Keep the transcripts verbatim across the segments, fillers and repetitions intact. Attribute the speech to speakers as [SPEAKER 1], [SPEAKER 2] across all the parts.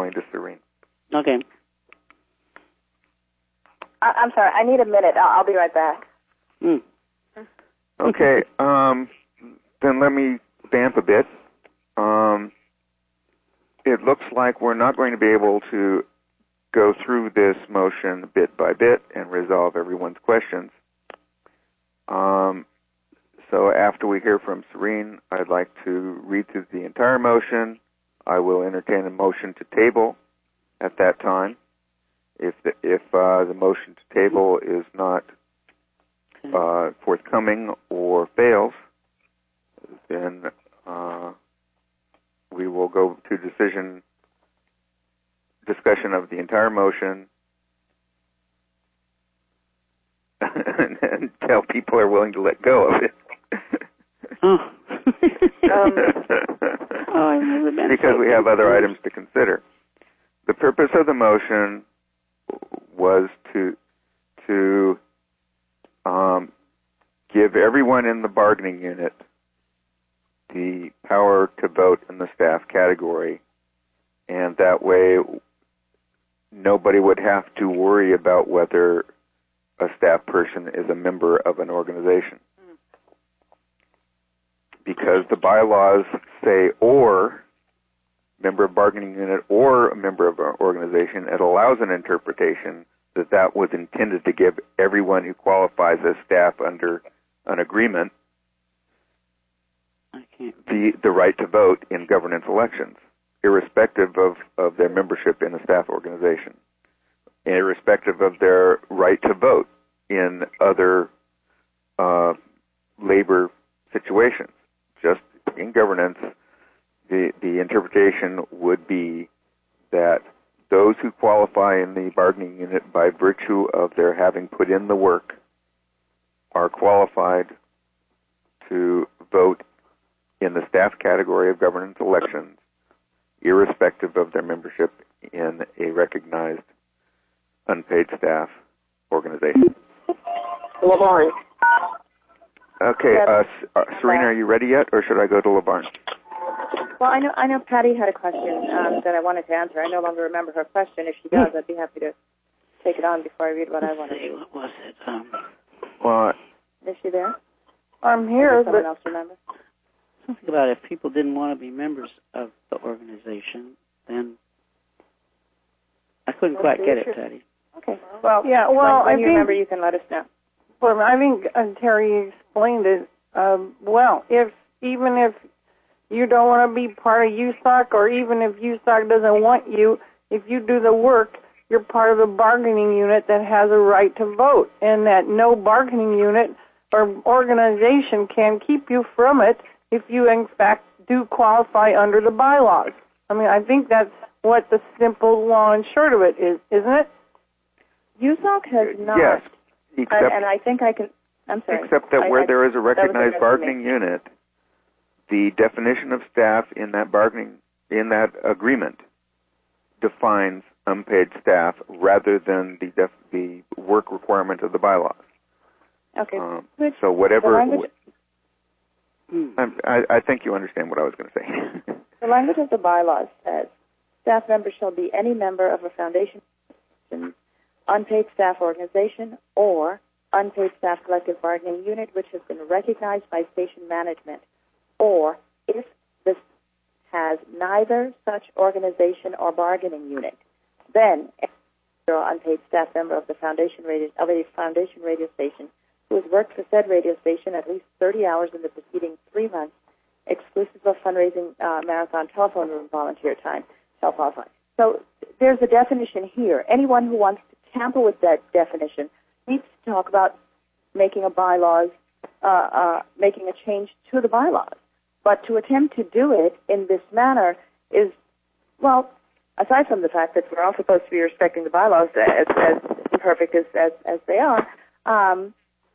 [SPEAKER 1] explain to Serene.
[SPEAKER 2] Okay.
[SPEAKER 3] I, I'm sorry. I need a minute. I'll, I'll be right back.
[SPEAKER 2] Mm.
[SPEAKER 1] Okay. Um, then let me vamp a bit. Um, it looks like we're not going to be able to go through this motion bit by bit and resolve everyone's questions. Um, so after we hear from Serene, I'd like to read through the entire motion. I will entertain a motion to table at that time. If the, if uh, the motion to table is not uh, forthcoming or fails, then uh, we will go to decision discussion of the entire motion and tell people are willing to let go of it.
[SPEAKER 2] Oh.
[SPEAKER 3] Um,
[SPEAKER 2] oh, I've never been
[SPEAKER 1] because
[SPEAKER 2] so
[SPEAKER 1] we have other
[SPEAKER 2] confused.
[SPEAKER 1] items to consider. The purpose of the motion was to to um, give everyone in the bargaining unit the power to vote in the staff category, and that way nobody would have to worry about whether a staff person is a member of an organization. Because the bylaws say or member of bargaining unit or a member of an organization, it allows an interpretation that that was intended to give everyone who qualifies as staff under an agreement
[SPEAKER 2] I can't.
[SPEAKER 1] the, the right to vote in governance elections, irrespective of, of their membership in a staff organization, irrespective of their right to vote in other uh, labor situations. Just in governance, the, the interpretation would be that those who qualify in the bargaining unit by virtue of their having put in the work are qualified to vote in the staff category of governance elections, irrespective of their membership in a recognized unpaid staff organization.
[SPEAKER 3] LaVarn.
[SPEAKER 1] Okay, uh, uh, Serena, are you ready yet, or should I go to LaVarn?
[SPEAKER 3] Well, I know I know Patty had a question um, that I wanted to answer. I no longer remember her question. If she does, I'd be happy to take it on before I read what I
[SPEAKER 2] Let's
[SPEAKER 3] want to
[SPEAKER 2] see,
[SPEAKER 3] do.
[SPEAKER 2] what was it? Um,
[SPEAKER 1] Well,
[SPEAKER 3] Is she there?
[SPEAKER 4] I'm here,
[SPEAKER 3] Does someone
[SPEAKER 4] but
[SPEAKER 3] else remember?
[SPEAKER 2] something about if people didn't want to be members of the organization, then I couldn't
[SPEAKER 3] That's
[SPEAKER 2] quite
[SPEAKER 3] the
[SPEAKER 2] get
[SPEAKER 3] issue.
[SPEAKER 2] it, Patty.
[SPEAKER 3] Okay. Well,
[SPEAKER 4] yeah, well,
[SPEAKER 3] when, when
[SPEAKER 4] I
[SPEAKER 3] you
[SPEAKER 4] think
[SPEAKER 3] remember, you can let us know.
[SPEAKER 4] well, I think uh, Terry explained it um, well. If even if you don't want to be part of U S O C, or even if U S O C doesn't want you, if you do the work, you're part of a bargaining unit that has a right to vote, and that no bargaining unit or organization can keep you from it if you, in fact, do qualify under the bylaws. I mean, I think that's what the simple long and short of it is, isn't it?
[SPEAKER 3] U S O C has not.
[SPEAKER 1] yes,
[SPEAKER 3] and,
[SPEAKER 1] except,
[SPEAKER 3] and I think I can. I'm sorry.
[SPEAKER 1] except that
[SPEAKER 3] I,
[SPEAKER 1] where
[SPEAKER 3] I,
[SPEAKER 1] there is a
[SPEAKER 3] that was
[SPEAKER 1] recognized
[SPEAKER 3] enough for
[SPEAKER 1] bargaining
[SPEAKER 3] me.
[SPEAKER 1] unit, the definition of staff in that bargaining in that agreement defines unpaid staff rather than the def, the work requirement of the bylaws.
[SPEAKER 3] Okay.
[SPEAKER 1] Um,
[SPEAKER 3] Which,
[SPEAKER 1] so whatever.
[SPEAKER 3] the language,
[SPEAKER 1] I'm- I, I think you understand what I was going to say.
[SPEAKER 3] the language of the bylaws says staff members shall be any member of a foundation, unpaid staff organization, or unpaid staff collective bargaining unit which has been recognized by station management, or if this has neither such organization or bargaining unit, then a unpaid staff member of the foundation radio, of a foundation radio station who has worked for said radio station at least thirty hours in the preceding three months, exclusive of fundraising uh, marathon telephone room volunteer time, shall qualify. So there's a definition here. Anyone who wants to tamper with that definition needs to talk about making a bylaws, uh, uh, making a change to the bylaws. But to attempt to do it in this manner is, well, aside from the fact that we're all supposed to be respecting the bylaws as, as imperfect as, as, as they are, um,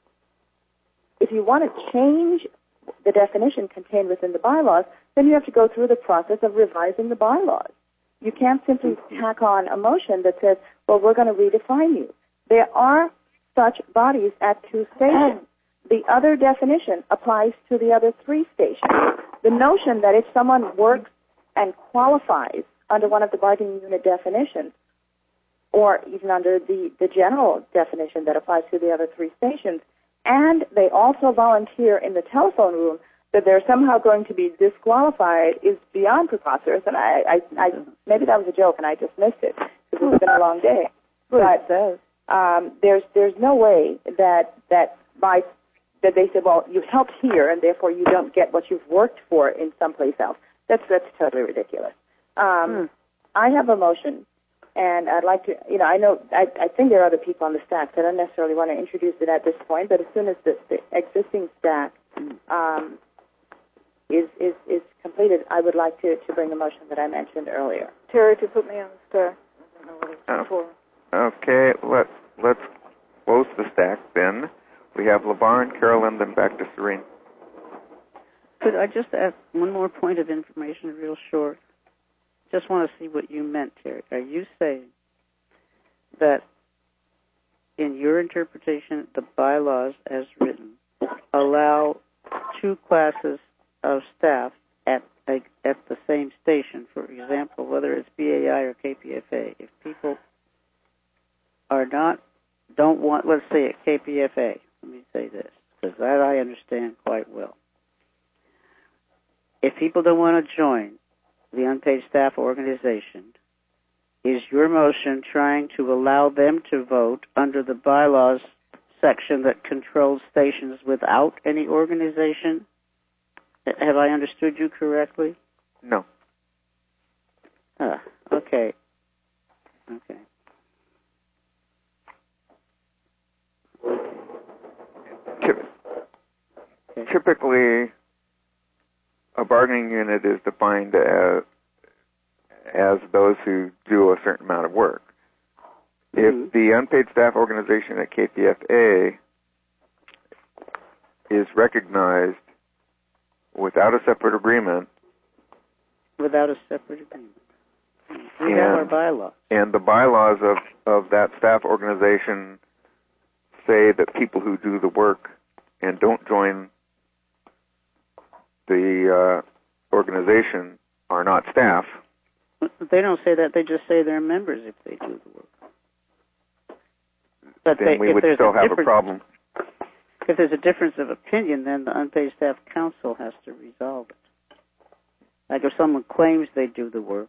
[SPEAKER 3] if you want to change the definition contained within the bylaws, then you have to go through the process of revising the bylaws. You can't simply tack on a motion that says, well, we're going to redefine you. There are such bodies at two stations. The other definition applies to the other three stations. The notion that if someone works and qualifies under one of the bargaining unit definitions, or even under the, the general definition that applies to the other three stations. And they also volunteer in the telephone room that they're somehow going to be disqualified is beyond preposterous. And I, I, I maybe that was a joke and I just missed it because it's been a long day. But um, there's there's no way that that by that they say, well, you helped here and therefore you don't get what you've worked for in someplace else. That's that's totally ridiculous. Um, hmm. I have a motion. And I'd like to, you know, I know, I, I think there are other people on the stack, so I don't necessarily want to introduce it at this point, but as soon as the, the existing stack um, is, is is completed, I would like to, to bring the motion that I mentioned earlier.
[SPEAKER 5] Terry, to put me on the stack. I don't know what it's
[SPEAKER 1] oh.
[SPEAKER 5] for.
[SPEAKER 1] Okay, let's, let's close the stack then. We have LeVar, Carolyn, then back to Serene.
[SPEAKER 2] Could I just ask one more point of information real short? Just want to see what you meant, Terry. Are you saying that in your interpretation, the bylaws as written allow two classes of staff at a, at the same station? For example, whether it's B A I or K P F A, if people are not, don't want, let's say at K P F A, let me say this, because that I understand quite well. If people don't want to join the unpaid staff organization, is your motion trying to allow them to vote under the bylaws section that controls stations without any organization? Have I understood you correctly?
[SPEAKER 1] No.
[SPEAKER 2] Ah, okay. Okay.
[SPEAKER 1] Okay. Typically, a bargaining unit is defined as, as those who do a certain amount of work. Mm-hmm. If the unpaid staff organization at K P F A is recognized without a separate agreement,
[SPEAKER 2] without a separate agreement, we have our bylaws,
[SPEAKER 1] and the bylaws of, of that staff organization say that people who do the work and don't join the uh, organization are not staff.
[SPEAKER 2] They don't say that. They just say they're members if they do the work. But
[SPEAKER 1] then
[SPEAKER 2] they,
[SPEAKER 1] we would still
[SPEAKER 2] a
[SPEAKER 1] have a problem.
[SPEAKER 2] If there's a difference of opinion, then the unpaid staff council has to resolve it. Like if someone claims they do the work,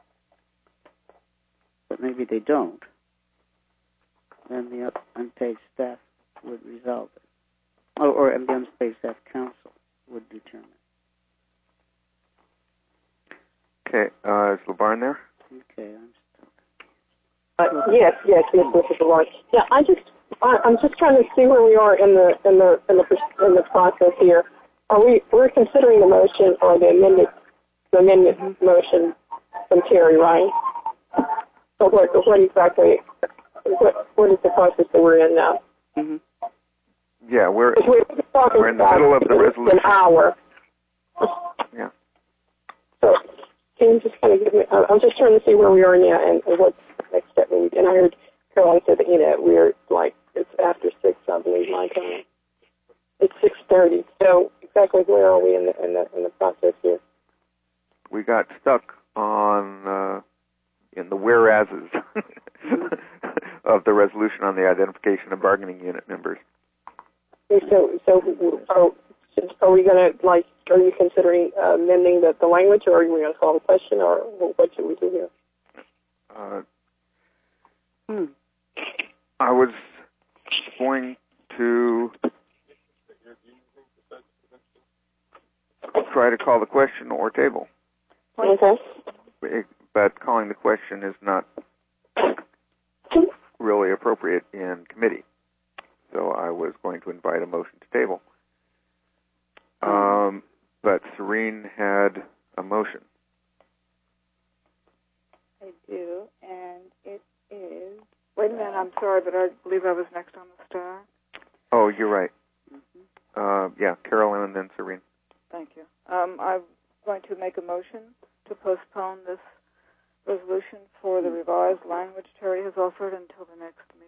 [SPEAKER 2] but maybe they don't, then the unpaid staff would resolve it. Or, or the unpaid staff council would determine.
[SPEAKER 1] Okay, uh, is LeVar there?
[SPEAKER 2] Okay, I'm stuck.
[SPEAKER 6] Uh, yes, yes, yes, Missus LeVar. Yeah, I just, I, I'm just trying to see where we are in the in the in the in the process here. Are we we're considering the motion or the amended the amendment mm-hmm. motion from Terry, right? So what what exactly what what is the process that we're in now?
[SPEAKER 2] Mm-hmm.
[SPEAKER 1] Yeah, we're
[SPEAKER 6] we're,
[SPEAKER 1] we're in the middle of the resolution.
[SPEAKER 6] An hour.
[SPEAKER 1] Yeah.
[SPEAKER 6] So. Can you just kind of give me, I'm just trying to see where we are now and, and what's the next step. And I heard Caroline said that, you know, we're like, it's after six, I believe, my time. It's six thirty. So exactly where are we in the, in the, in the process here?
[SPEAKER 1] We got stuck on, uh, in the whereases of the resolution on the identification of bargaining unit members.
[SPEAKER 6] So, so are, are we going to, like, are you considering uh, amending the, the language, or are we going to call the question, or what should we do here?
[SPEAKER 1] Uh,
[SPEAKER 2] hmm.
[SPEAKER 1] I was going to try to call the question or table.
[SPEAKER 6] Okay.
[SPEAKER 1] But calling the question is not really appropriate in committee. So I was going to invite a motion to table. Um, but Serene had a motion.
[SPEAKER 5] I do, and it is... Wait a minute, I'm sorry, but I believe I was next on the stack.
[SPEAKER 1] Oh, you're right. Mm-hmm. Uh, yeah, Carolyn and then Serene.
[SPEAKER 5] Thank you. Um, I'm going to make a motion to postpone this resolution for the revised language Terry has offered until the next meeting.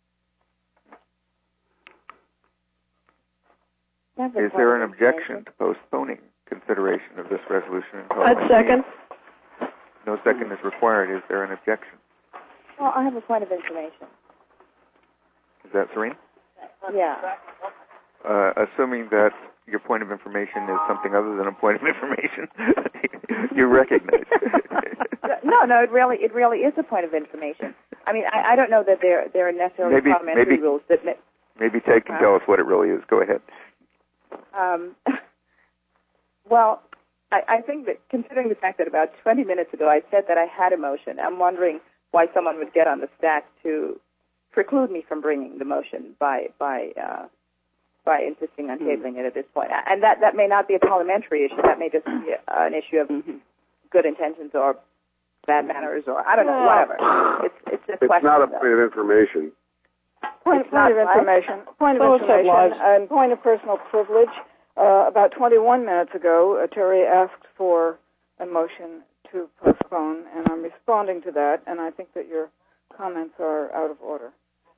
[SPEAKER 1] Is there an objection to postponing consideration of this resolution until
[SPEAKER 7] I'd second.
[SPEAKER 1] no second is required. Is there an objection?
[SPEAKER 3] Well, I have a point of information.
[SPEAKER 1] Is that Serene?
[SPEAKER 3] Yeah.
[SPEAKER 1] Uh, assuming that your point of information is something other than a point of information, you recognize.
[SPEAKER 3] no, no, it really, it really is a point of information. I mean, I, I don't know that there there are necessarily
[SPEAKER 1] maybe,
[SPEAKER 3] parliamentary
[SPEAKER 1] maybe,
[SPEAKER 3] rules that. Ma-
[SPEAKER 1] maybe Ted can tell us what it really is. Go ahead.
[SPEAKER 3] Um, well, I, I think that considering the fact that about twenty minutes ago I said that I had a motion, I'm wondering why someone would get on the stack to preclude me from bringing the motion by by uh, by insisting on tabling it at this point. And that, that may not be a parliamentary issue. That may just be a, an issue of mm-hmm. good intentions or bad manners or I don't know, whatever. It's it's a
[SPEAKER 7] it's
[SPEAKER 3] question.
[SPEAKER 7] It's not a point of information.
[SPEAKER 5] Point, point of information. Point of
[SPEAKER 4] So
[SPEAKER 5] information and point of personal privilege. Uh, about twenty-one minutes ago, uh, Terry asked for a motion to postpone, and I'm responding to that, and I think that your comments are out of order.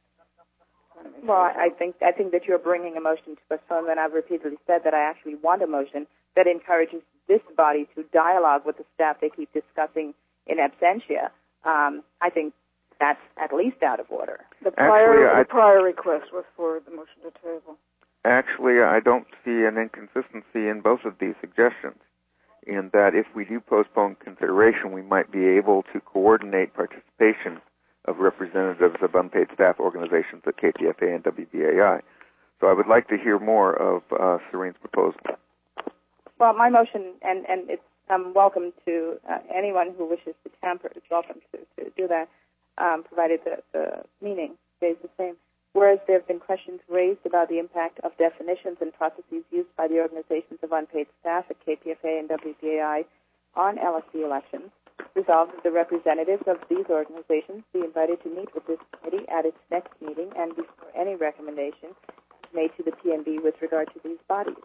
[SPEAKER 3] Well, I think I think that you're bringing a motion to postpone when I've repeatedly said that I actually want a motion that encourages this body to dialogue with the staff they keep discussing in absentia. Um, I think that's at least out of order.
[SPEAKER 5] The prior,
[SPEAKER 1] Actually,
[SPEAKER 5] the prior request was for the motion to table.
[SPEAKER 1] Actually, I don't see an inconsistency in both of these suggestions, in that if we do postpone consideration, we might be able to coordinate participation of representatives of unpaid staff organizations at K P F A and W B A I. So I would like to hear more of uh, Serene's proposal.
[SPEAKER 3] Well, my motion, and, and it's I'm welcome to uh, anyone who wishes to tamper, is welcome to, to do that, um, provided the, the meaning stays the same. Whereas there have been questions raised about the impact of definitions and processes used by the organizations of unpaid staff at K P F A and W B A I on L S C elections, resolved that the representatives of these organizations be invited to meet with this committee at its next meeting and before any recommendation is made to the P N B with regard to these bodies.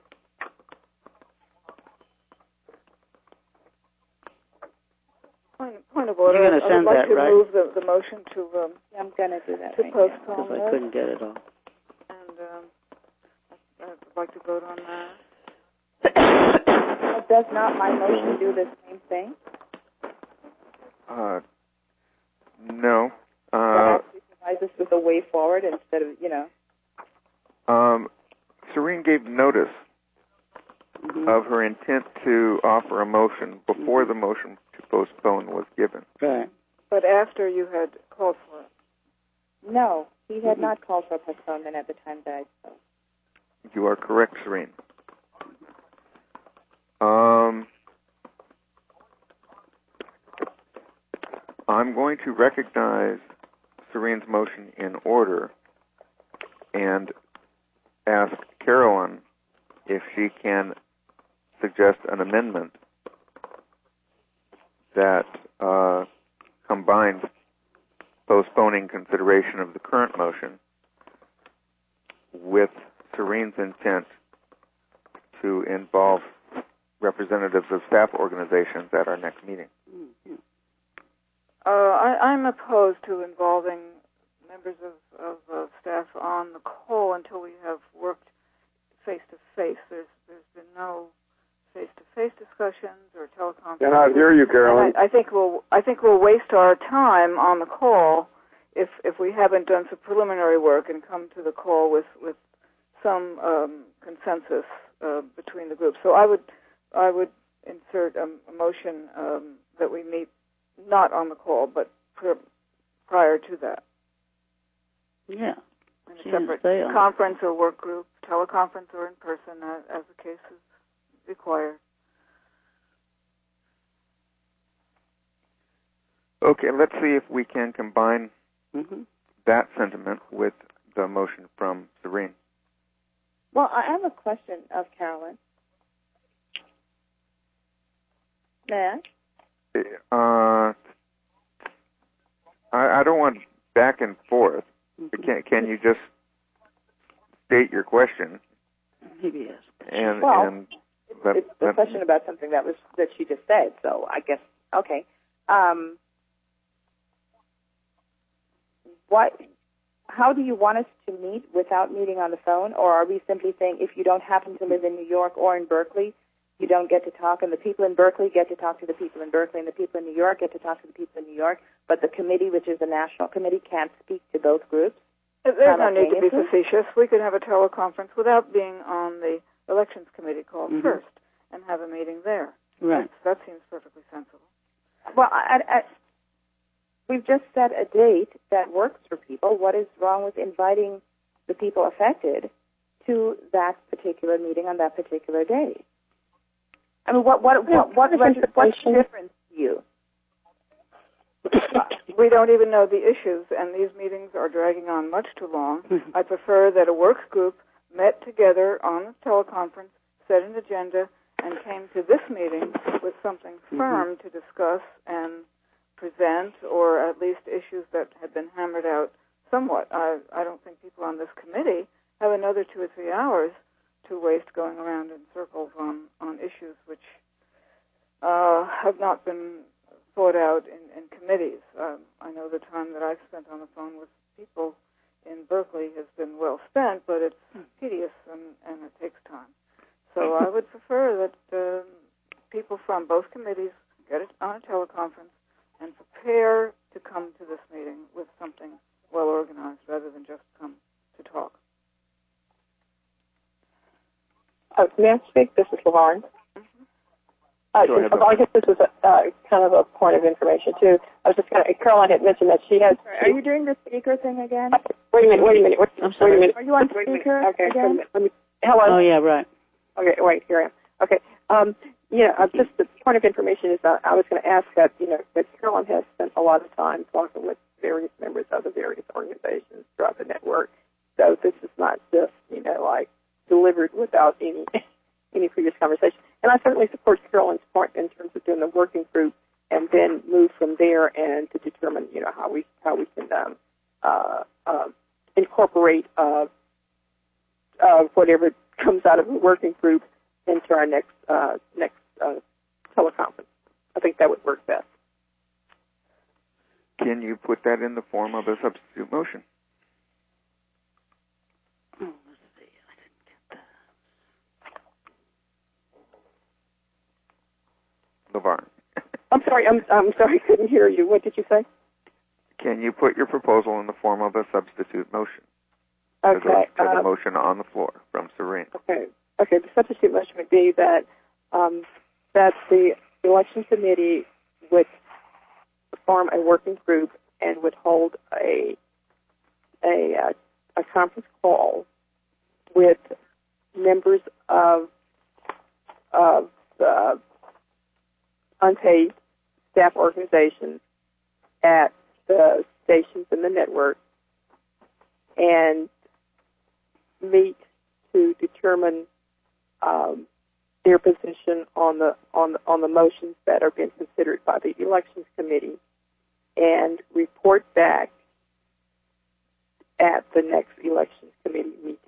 [SPEAKER 5] Point, point of order.
[SPEAKER 2] You're going to send
[SPEAKER 5] I would
[SPEAKER 2] that,
[SPEAKER 5] like to
[SPEAKER 2] right?
[SPEAKER 5] move the, the motion to um,
[SPEAKER 3] I'm going to do that
[SPEAKER 5] to
[SPEAKER 3] right
[SPEAKER 5] postpone
[SPEAKER 2] Because I
[SPEAKER 5] this,
[SPEAKER 2] couldn't get it all.
[SPEAKER 5] and um, I, I would like to vote on that.
[SPEAKER 3] But does not my motion do the same thing?
[SPEAKER 1] Uh, no.
[SPEAKER 3] That
[SPEAKER 1] Uh,
[SPEAKER 3] actually provides us with a way forward instead of, you know.
[SPEAKER 1] um, Serene gave notice
[SPEAKER 2] Mm-hmm.
[SPEAKER 1] of her intent to offer a motion before the motion to postpone was given.
[SPEAKER 2] Right.
[SPEAKER 5] But after you had called for it.
[SPEAKER 3] No, he had
[SPEAKER 2] Mm-hmm.
[SPEAKER 3] not called for postponement at the time that I spoke.
[SPEAKER 1] You are correct, Serene. Um, I'm going to recognize Serene's motion in order and ask Carolyn if she can suggest an amendment that uh, combines postponing consideration of the current motion with Serene's intent to involve representatives of staff organizations at our next meeting.
[SPEAKER 2] Mm-hmm.
[SPEAKER 5] Uh, I, I'm opposed to involving members of, of uh, staff on the call until we have worked face to face. There's there's been no face to face discussions or teleconferences.
[SPEAKER 7] Cannot hear you, Carolyn.
[SPEAKER 5] I, I think we'll I think we'll waste our time on the call if if we haven't done some preliminary work and come to the call with with some um, consensus uh, between the groups. So I would I would insert a, a motion um, that we meet not on the call but pr- prior to that.
[SPEAKER 2] Yeah.
[SPEAKER 5] In
[SPEAKER 2] She
[SPEAKER 5] a
[SPEAKER 2] didn't
[SPEAKER 5] separate
[SPEAKER 2] say on
[SPEAKER 5] conference or work group, teleconference or in person, as, as the case is required.
[SPEAKER 1] Okay, let's see if we can combine
[SPEAKER 2] Mm-hmm.
[SPEAKER 1] that sentiment with the motion from Serene.
[SPEAKER 3] Well, I have a question of Carolyn. May I?
[SPEAKER 1] Uh, I, I don't want back and forth.
[SPEAKER 2] Mm-hmm.
[SPEAKER 1] Can, can you just state your question?
[SPEAKER 2] Maybe yes.
[SPEAKER 1] And,
[SPEAKER 3] Well,
[SPEAKER 1] and that,
[SPEAKER 3] It's a
[SPEAKER 1] that,
[SPEAKER 3] question about something that was that she just said, so I guess, okay. Um, what, how do you want us to meet without meeting on the phone, or are we simply saying if you don't happen to live in New York or in Berkeley, you don't get to talk, and the people in Berkeley get to talk to the people in Berkeley, and the people in New York get to talk to the people in New York, but the committee, which is a national committee, can't speak to both groups?
[SPEAKER 5] There's no need to be facetious. We could have a teleconference without being on the elections committee call mm-hmm. first and have a meeting there.
[SPEAKER 2] Right.
[SPEAKER 5] That's, that seems perfectly sensible.
[SPEAKER 3] Well, I, I, we've just set a date that works for people. What is wrong with inviting the people affected to that particular meeting on that particular day? I mean, what what what what what's the difference to you?
[SPEAKER 5] We don't even know the issues, and these meetings are dragging on much too long. Mm-hmm. I prefer that a work group met together on a teleconference, set an agenda, and came to this meeting with something firm mm-hmm. to discuss and present, or at least issues that have been hammered out somewhat. I, I don't think people on this committee have another two or three hours to waste going around in circles on, on issues which uh, have not been thought out in, in committees. Um, I know the time that I've spent on the phone with people in Berkeley has been well spent, but it's tedious and, and it takes time. So I would prefer that uh, people from both committees get it on a teleconference and prepare to come to this meeting with something well organized rather than just come to talk.
[SPEAKER 6] Uh, may I speak? This is LaVarn. Mm-hmm. Uh,
[SPEAKER 1] Go ahead,
[SPEAKER 6] I guess this was a, uh, kind of a point of information, too. I was just going to, Caroline had mentioned that she has...
[SPEAKER 3] Are you doing the speaker thing again?
[SPEAKER 6] Wait a minute, wait a minute. Wait,
[SPEAKER 2] I'm sorry.
[SPEAKER 6] Wait a minute.
[SPEAKER 3] Are you on speaker
[SPEAKER 6] okay,
[SPEAKER 3] again?
[SPEAKER 6] Let me, hello?
[SPEAKER 2] Oh, yeah, right.
[SPEAKER 6] Okay, wait, here I am. Okay. Um, yeah, uh, just the point of information is that I was going to ask that, you know, that Caroline has spent a lot of time talking with various members of the various organizations throughout the network. So this is not just, you know, like delivered without any any previous conversation. And I certainly support Carolyn's point in terms of doing the working group and then move from there and to determine, you know, how we how we can um, uh, uh, incorporate uh, uh, whatever comes out of the working group into our next uh, next uh, teleconference. I think that would work best.
[SPEAKER 1] Can you put that in the form of a substitute motion?
[SPEAKER 2] Oh, let's see. I didn't get that.
[SPEAKER 1] LaVarn.
[SPEAKER 6] I'm sorry. I'm I'm sorry. I couldn't hear you. What did you say?
[SPEAKER 1] Can you put your proposal in the form of a substitute motion?
[SPEAKER 6] Okay.
[SPEAKER 1] As a, as a
[SPEAKER 6] uh,
[SPEAKER 1] motion on the floor from Serene.
[SPEAKER 6] Okay. Okay. The substitute motion would be that um, that the election committee would form a working group and would hold a a uh, a conference call with members of of uh, unpaid staff organizations at the stations in the network and meet to determine um, their position on the on the, on the motions that are being considered by the elections committee and report back at the next elections committee meeting.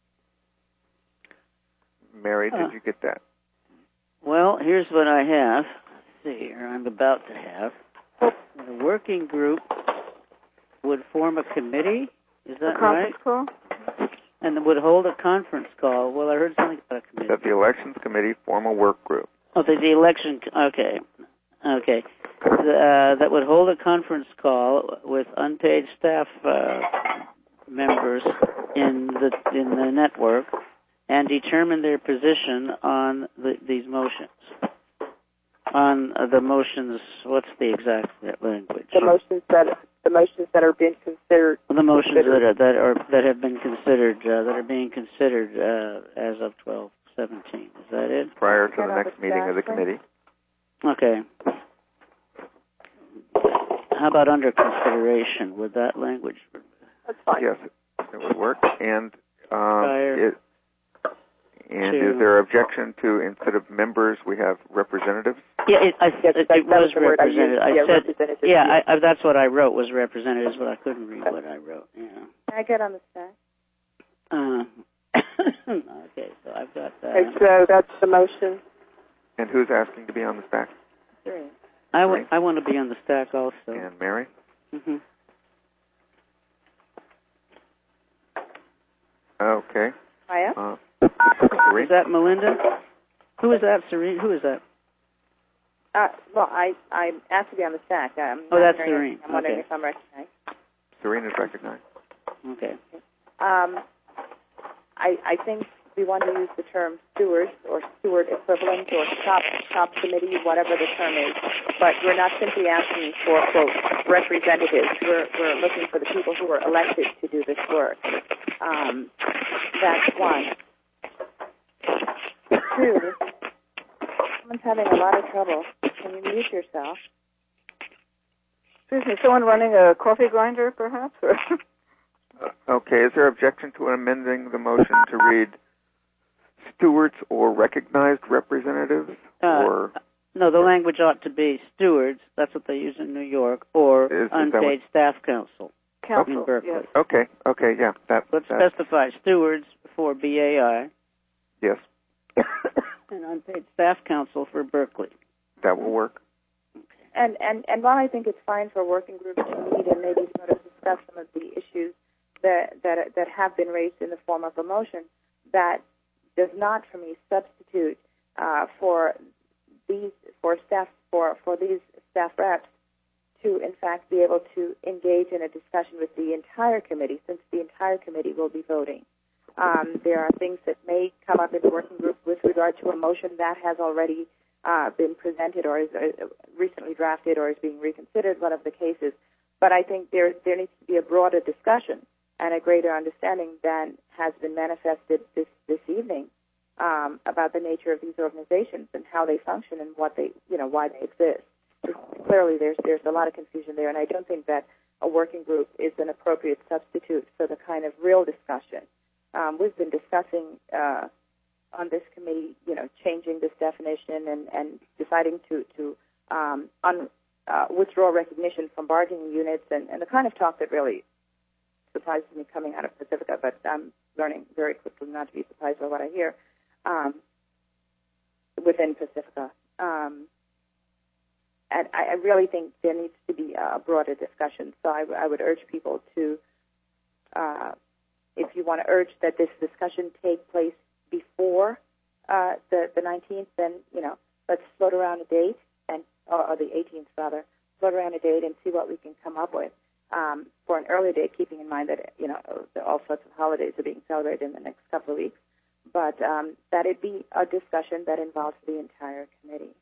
[SPEAKER 1] Mary, did
[SPEAKER 2] Uh,
[SPEAKER 1] you get that?
[SPEAKER 2] Well, here's what I have. Let's see here. I'm about to have. The working group would form a committee. Is that
[SPEAKER 5] a conference
[SPEAKER 2] right?
[SPEAKER 5] call?
[SPEAKER 2] And would hold a conference call. Well, I heard something about a committee.
[SPEAKER 1] That the elections committee form a work group.
[SPEAKER 2] Oh, the, the election. Okay, okay. The, uh, that would hold a conference call with unpaid staff uh, members in the in the network and determine their position on the, these motions. On uh, the motions, what's the exact language?
[SPEAKER 6] The motions that the motions that are being considered.
[SPEAKER 2] The motions
[SPEAKER 6] considered.
[SPEAKER 2] that are that are that have been considered uh, that are being considered uh, as of twelve seventeen. Is that it?
[SPEAKER 1] Prior to the next meeting of the committee.
[SPEAKER 2] Okay. How about under consideration? Would that language?
[SPEAKER 6] That's fine.
[SPEAKER 1] Yes, it would work. And um,
[SPEAKER 2] Prior
[SPEAKER 1] it, and
[SPEAKER 2] to-
[SPEAKER 1] is there objection to instead of members we have representatives?
[SPEAKER 2] Yeah, it, I,
[SPEAKER 6] Yes,
[SPEAKER 2] it,
[SPEAKER 6] that-
[SPEAKER 2] it
[SPEAKER 6] that
[SPEAKER 2] was
[SPEAKER 6] was the word I used.
[SPEAKER 2] represented. I
[SPEAKER 6] Yeah,
[SPEAKER 2] said,
[SPEAKER 6] representative,
[SPEAKER 2] yeah,
[SPEAKER 6] yeah.
[SPEAKER 2] I, I, that's what I wrote was representatives, but I couldn't read what I wrote. Yeah.
[SPEAKER 3] Can I get on the stack?
[SPEAKER 2] Uh, okay, so I've got that.
[SPEAKER 6] Okay, so that's the motion.
[SPEAKER 1] And who's asking to be on the stack?
[SPEAKER 3] Three.
[SPEAKER 2] I, w- I want to be on the stack also.
[SPEAKER 1] And Mary?
[SPEAKER 2] Mm-hmm.
[SPEAKER 1] Okay.
[SPEAKER 3] Maya?
[SPEAKER 1] Uh,
[SPEAKER 2] Is that Melinda? Who is that, Serene? Who is that?
[SPEAKER 3] Uh, well, I I asked to be on the stack. I'm
[SPEAKER 2] Oh,
[SPEAKER 3] not
[SPEAKER 2] that's
[SPEAKER 3] hearing
[SPEAKER 2] Serene.
[SPEAKER 3] anything. I'm wondering
[SPEAKER 2] Okay.
[SPEAKER 3] if I'm recognized.
[SPEAKER 1] Serene is recognized.
[SPEAKER 2] Okay.
[SPEAKER 3] Um, I I think we want to use the term stewards or steward equivalent or shop shop committee, whatever the term is. But we're not simply asking for quote representatives. We're we're looking for the people who are elected to do this work. Um, that's one. Two. Someone's having a lot of trouble. Can you mute yourself?
[SPEAKER 5] Excuse me, someone running a coffee grinder, perhaps? Or
[SPEAKER 1] Uh, okay, is there objection to amending the motion to read stewards or recognized representatives?
[SPEAKER 2] Uh,
[SPEAKER 1] or
[SPEAKER 2] No, the language ought to be stewards. That's what they use in New York, or
[SPEAKER 1] Is- is that
[SPEAKER 2] unpaid
[SPEAKER 1] what-
[SPEAKER 2] staff counsel
[SPEAKER 5] council,
[SPEAKER 2] in Berkeley.
[SPEAKER 5] yes.
[SPEAKER 1] Okay, okay, yeah. That,
[SPEAKER 2] Let's
[SPEAKER 1] that,
[SPEAKER 2] specify stewards for B A I
[SPEAKER 1] yes,
[SPEAKER 2] and unpaid staff counsel for Berkeley.
[SPEAKER 1] that will work.
[SPEAKER 3] And, and, and while I think it's fine for a working group to meet and maybe sort of discuss some of the issues that, that, that have been raised in the form of a motion, that does not, for me, substitute uh, for these for staff for, for these staff reps to, in fact, be able to engage in a discussion with the entire committee, since the entire committee will be voting. Um, there are things that may come up in the working group with regard to a motion that has already uh, been presented or is uh, recently drafted or is being reconsidered, one of the cases. But I think there there needs to be a broader discussion and a greater understanding than has been manifested this, this evening um, about the nature of these organizations and how they function and what they, you know, why they exist. Clearly, there's there's a lot of confusion there, and I don't think that a working group is an appropriate substitute for the kind of real discussion. Um, we've been discussing uh, on this committee, you know, changing this definition and, and deciding to to um, un, uh, withdraw recognition from bargaining units, and, and the kind of talk that really surprises me coming out of Pacifica, but I'm learning very quickly not to be surprised by what I hear um, within Pacifica. Um, And I, I really think there needs to be a broader discussion. So I, I would urge people to, uh, if you want to urge that this discussion take place before uh, the, the nineteenth, then, you know, let's float around a date, and or, or the eighteenth, rather, float around a date and see what we can come up with um, for an earlier date, keeping in mind that, you know, all sorts of holidays are being celebrated in the next couple of weeks. But um, that it be a discussion that involves the entire committee.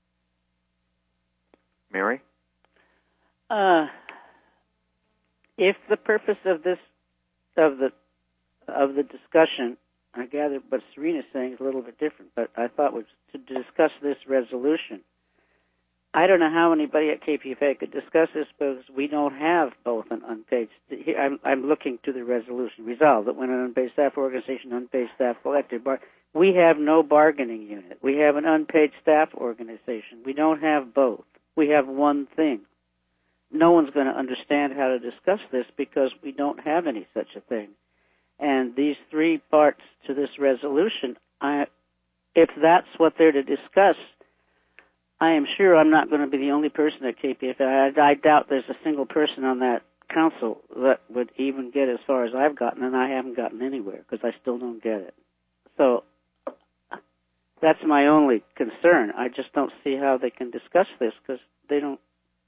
[SPEAKER 1] Mary?
[SPEAKER 2] Uh, if the purpose of this, of the, of the discussion, I gather what Serena's saying is a little bit different, but I thought was to discuss this resolution. I don't know how anybody at K P F A could discuss this because we don't have both an unpaid. Here, I'm, I'm looking to the resolution. Resolved that when an unpaid staff organization, unpaid staff collective, bar, we have no bargaining unit. We have an unpaid staff organization. We don't have both. We have one thing. No one's going to understand how to discuss this because we don't have any such a thing. And these three parts to this resolution, I, if that's what they're to discuss, I am sure I'm not going to be the only person at K P F A. I, I doubt there's a single person on that council that would even get as far as I've gotten, and I haven't gotten anywhere because I still don't get it. So that's my only concern. I just don't see how they can discuss this because they don't.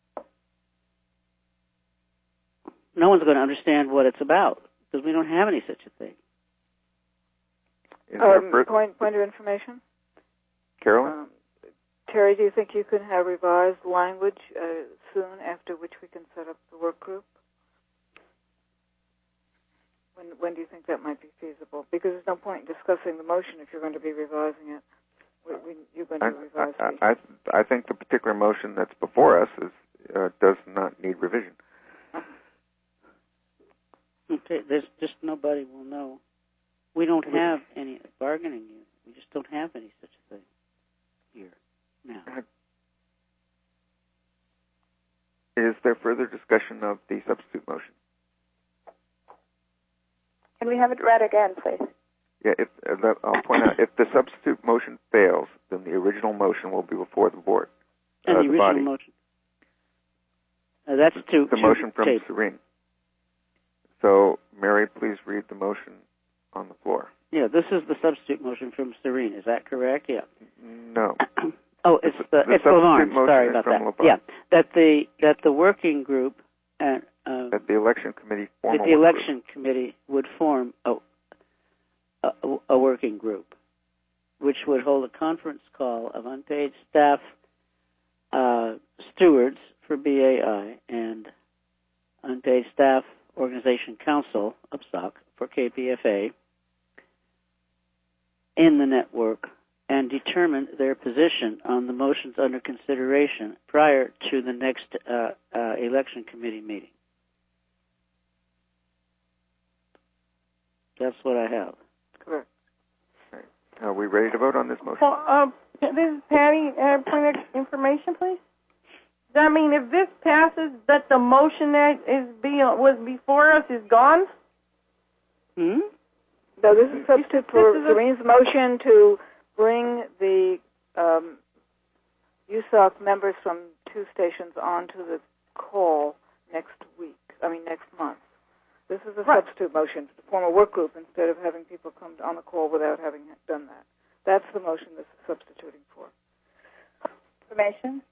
[SPEAKER 2] No one's going to understand what it's about because we don't have any such a thing.
[SPEAKER 1] Is there
[SPEAKER 5] Um,
[SPEAKER 1] fur-
[SPEAKER 5] point, point of information.
[SPEAKER 1] Carolyn?
[SPEAKER 5] Um, Terry, do you think you can have revised language uh, soon, after which we can set up the work group? When, when do you think that might be feasible? Because there's no point in discussing the motion if you're going to be revising it. We, we, you're going to
[SPEAKER 1] I,
[SPEAKER 5] revise
[SPEAKER 1] I,
[SPEAKER 5] the...
[SPEAKER 1] I, I think the particular motion that's before us is uh, does not need revision.
[SPEAKER 2] Okay, there's just nobody will know. We don't have any bargaining unit. We just don't have any such a thing here now.
[SPEAKER 1] Is there further discussion of the substitute motion?
[SPEAKER 3] Can we have it read again, please?
[SPEAKER 1] Yeah, if, uh, the- I'll point out, if the substitute motion fails, then the original motion will be before the board,
[SPEAKER 2] And
[SPEAKER 1] uh,
[SPEAKER 2] the
[SPEAKER 1] the
[SPEAKER 2] original
[SPEAKER 1] body.
[SPEAKER 2] motion. Uh, that's to
[SPEAKER 1] The
[SPEAKER 2] to
[SPEAKER 1] motion from
[SPEAKER 2] tape.
[SPEAKER 1] Serene. So, Mary, please read the motion on the floor.
[SPEAKER 2] Yeah, this is the substitute motion from Serene. Is that correct? Yeah.
[SPEAKER 1] No.
[SPEAKER 2] Oh, it's the,
[SPEAKER 1] the
[SPEAKER 2] it's LaVarn. Sorry about that.
[SPEAKER 1] LaVarn.
[SPEAKER 2] Yeah, that the that the working group and uh,
[SPEAKER 1] that the election committee form
[SPEAKER 2] that the election group. committee would form a, a a working group, which would hold a conference call of unpaid staff uh, stewards for B A I and unpaid staff organization council U P S O C for K P F A in the network, and determine their position on the motions under consideration prior to the next uh, uh, election committee meeting. That's what I have.
[SPEAKER 5] Correct.
[SPEAKER 1] Right. Are we ready to vote on this motion?
[SPEAKER 4] So, uh, this is Patty. Uh, point of information, please. Does that mean if this passes, that the motion that is being was before us is gone?
[SPEAKER 2] Hmm?
[SPEAKER 5] No, this is substitute for Serene's motion to bring the um, U S O C members from two stations onto the call next week. I mean, next month. This is a right. substitute motion to form a work group instead of having people come on the call without having done that. That's the motion this is substituting for.
[SPEAKER 3] Information?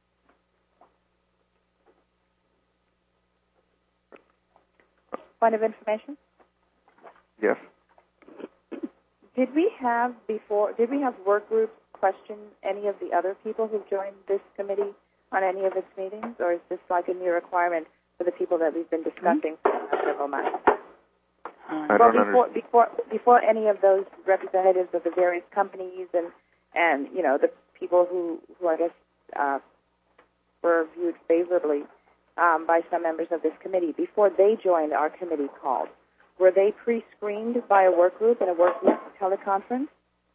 [SPEAKER 3] Point of information?
[SPEAKER 1] Yes.
[SPEAKER 3] Did we have before, did we have work groups question any of the other people who joined this committee on any of its meetings, or is this like a new requirement for the people that we've been discussing mm-hmm. for several months?
[SPEAKER 1] I
[SPEAKER 3] well,
[SPEAKER 1] don't
[SPEAKER 3] before, before before any of those representatives of the various companies and, and you know, the people who, who I guess, uh, were viewed favorably um, by some members of this committee, before they joined our committee calls, were they pre-screened by a work group in a work group teleconference?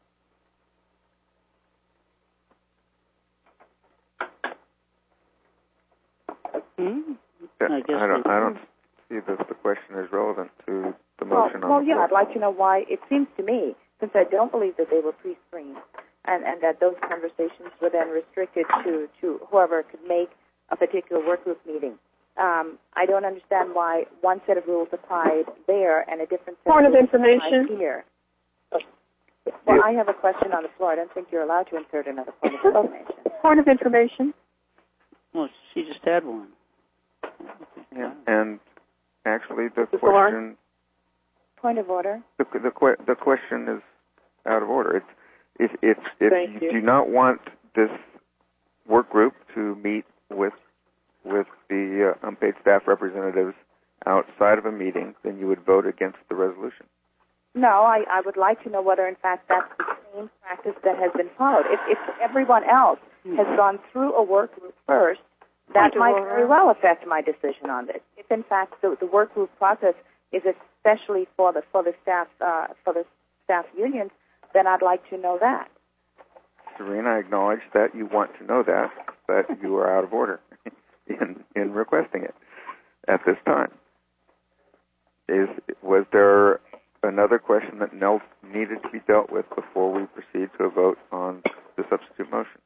[SPEAKER 2] Mm-hmm.
[SPEAKER 1] Yeah,
[SPEAKER 2] I, guess
[SPEAKER 1] I don't. I don't see that the question is relevant to the
[SPEAKER 3] Well,
[SPEAKER 1] motion.
[SPEAKER 3] well
[SPEAKER 1] on the
[SPEAKER 3] yeah,
[SPEAKER 1] floor.
[SPEAKER 3] I'd like to know why. It seems to me, since I don't believe that they were pre-screened, and, and that those conversations were then restricted to, to whoever could make a particular work group meeting. Um, I don't understand why one set of rules applied there and a different set
[SPEAKER 6] Point
[SPEAKER 3] of
[SPEAKER 6] of
[SPEAKER 3] rules
[SPEAKER 6] information.
[SPEAKER 3] applied here. Well, I have a question on the floor. I don't think you're allowed to insert another point of information.
[SPEAKER 6] Point of information.
[SPEAKER 2] Well, she just had one.
[SPEAKER 1] Yeah, and actually, the
[SPEAKER 6] Mister
[SPEAKER 1] question.
[SPEAKER 3] Point of order.
[SPEAKER 1] The the, que- the question is out of order. It's if if if
[SPEAKER 6] Thank
[SPEAKER 1] you,
[SPEAKER 6] you.
[SPEAKER 1] do not want this work group to meet with with the uh, unpaid staff representatives outside of a meeting, then you would vote against the resolution.
[SPEAKER 3] No, I, I would like to know whether, in fact, that's the same practice that has been followed. If, if everyone else has gone through a work group first, that might very well affect my decision on this. If, in fact, the, the work group process is especially for the for the staff uh, for the staff unions, then I'd like to know that.
[SPEAKER 1] Serena, I acknowledge that you want to know that, but you are out of order in in requesting it at this time. Is was there another question that Nell needed to be dealt with before we proceed to a vote on the substitute motion?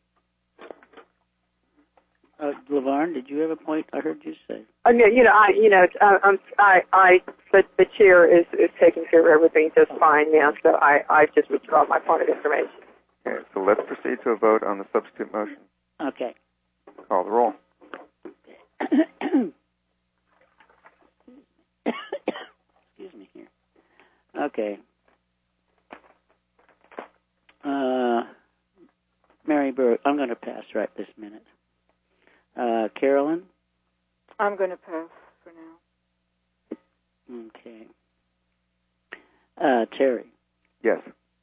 [SPEAKER 2] Uh, LaVarn, did you have a point I heard you say?
[SPEAKER 6] Uh, no, you know, I, you know, I, I'm, I, I, but the chair is, is taking care of everything just fine now, so I, I just withdraw my point of information.
[SPEAKER 1] Okay, so let's proceed to a vote on the substitute motion.
[SPEAKER 2] Okay.
[SPEAKER 1] Call the roll.
[SPEAKER 2] Excuse me here. Okay. Uh, Mary Burke, I'm going to pass right this minute. Uh, Carolyn?
[SPEAKER 5] I'm going to pass for now.
[SPEAKER 2] Okay. Uh, Terry?
[SPEAKER 1] Yes.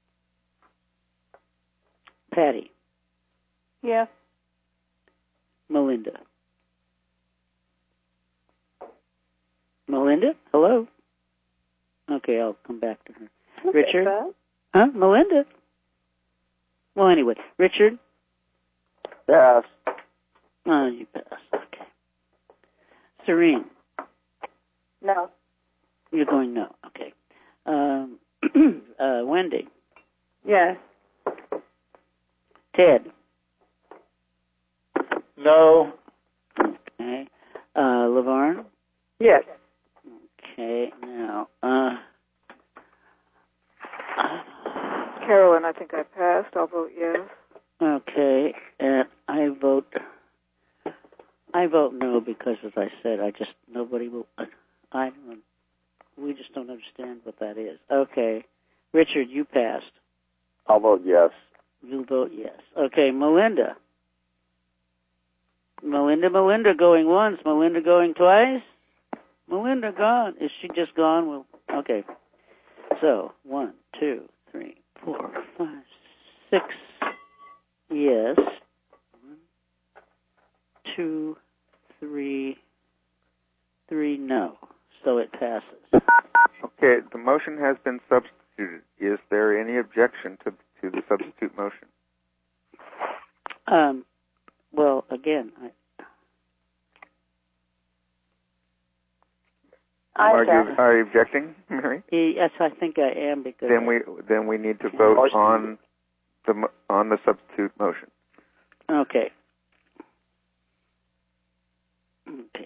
[SPEAKER 2] Patty?
[SPEAKER 4] Yes.
[SPEAKER 2] Melinda? Melinda? Hello? Okay, I'll come back to her. Richard? Huh? Melinda? Well, anyway. Richard?
[SPEAKER 7] Pass.
[SPEAKER 2] Oh, you pass. Okay. Serene?
[SPEAKER 3] No.
[SPEAKER 2] You're going no. Okay. Um, uh, Wendy?
[SPEAKER 4] Yes.
[SPEAKER 2] Ted?
[SPEAKER 7] No.
[SPEAKER 2] Okay. Uh, LaVarn?
[SPEAKER 6] Yes.
[SPEAKER 2] Okay, now, uh, uh,
[SPEAKER 5] think I passed. I'll vote yes.
[SPEAKER 2] Okay, and I vote. I vote no because, as I said, I just nobody will. I don't. We just don't understand what that is. Okay, Richard, you passed.
[SPEAKER 7] I'll vote yes.
[SPEAKER 2] You vote yes. Okay, Melinda. Melinda, Melinda going once. Melinda going twice. Melinda gone. Is she just gone? Well, okay. So one, two, three, four, five, six. Yes. One, two, three, three, no. So it passes.
[SPEAKER 1] Okay, the motion has been substituted. Is there any objection to to the substitute motion?
[SPEAKER 2] Um. Well, again, I.
[SPEAKER 1] Are you, are you objecting, Mary?
[SPEAKER 2] Yes, I think I am because.
[SPEAKER 1] Then we then we need to vote on the on the substitute motion.
[SPEAKER 2] Okay. Okay.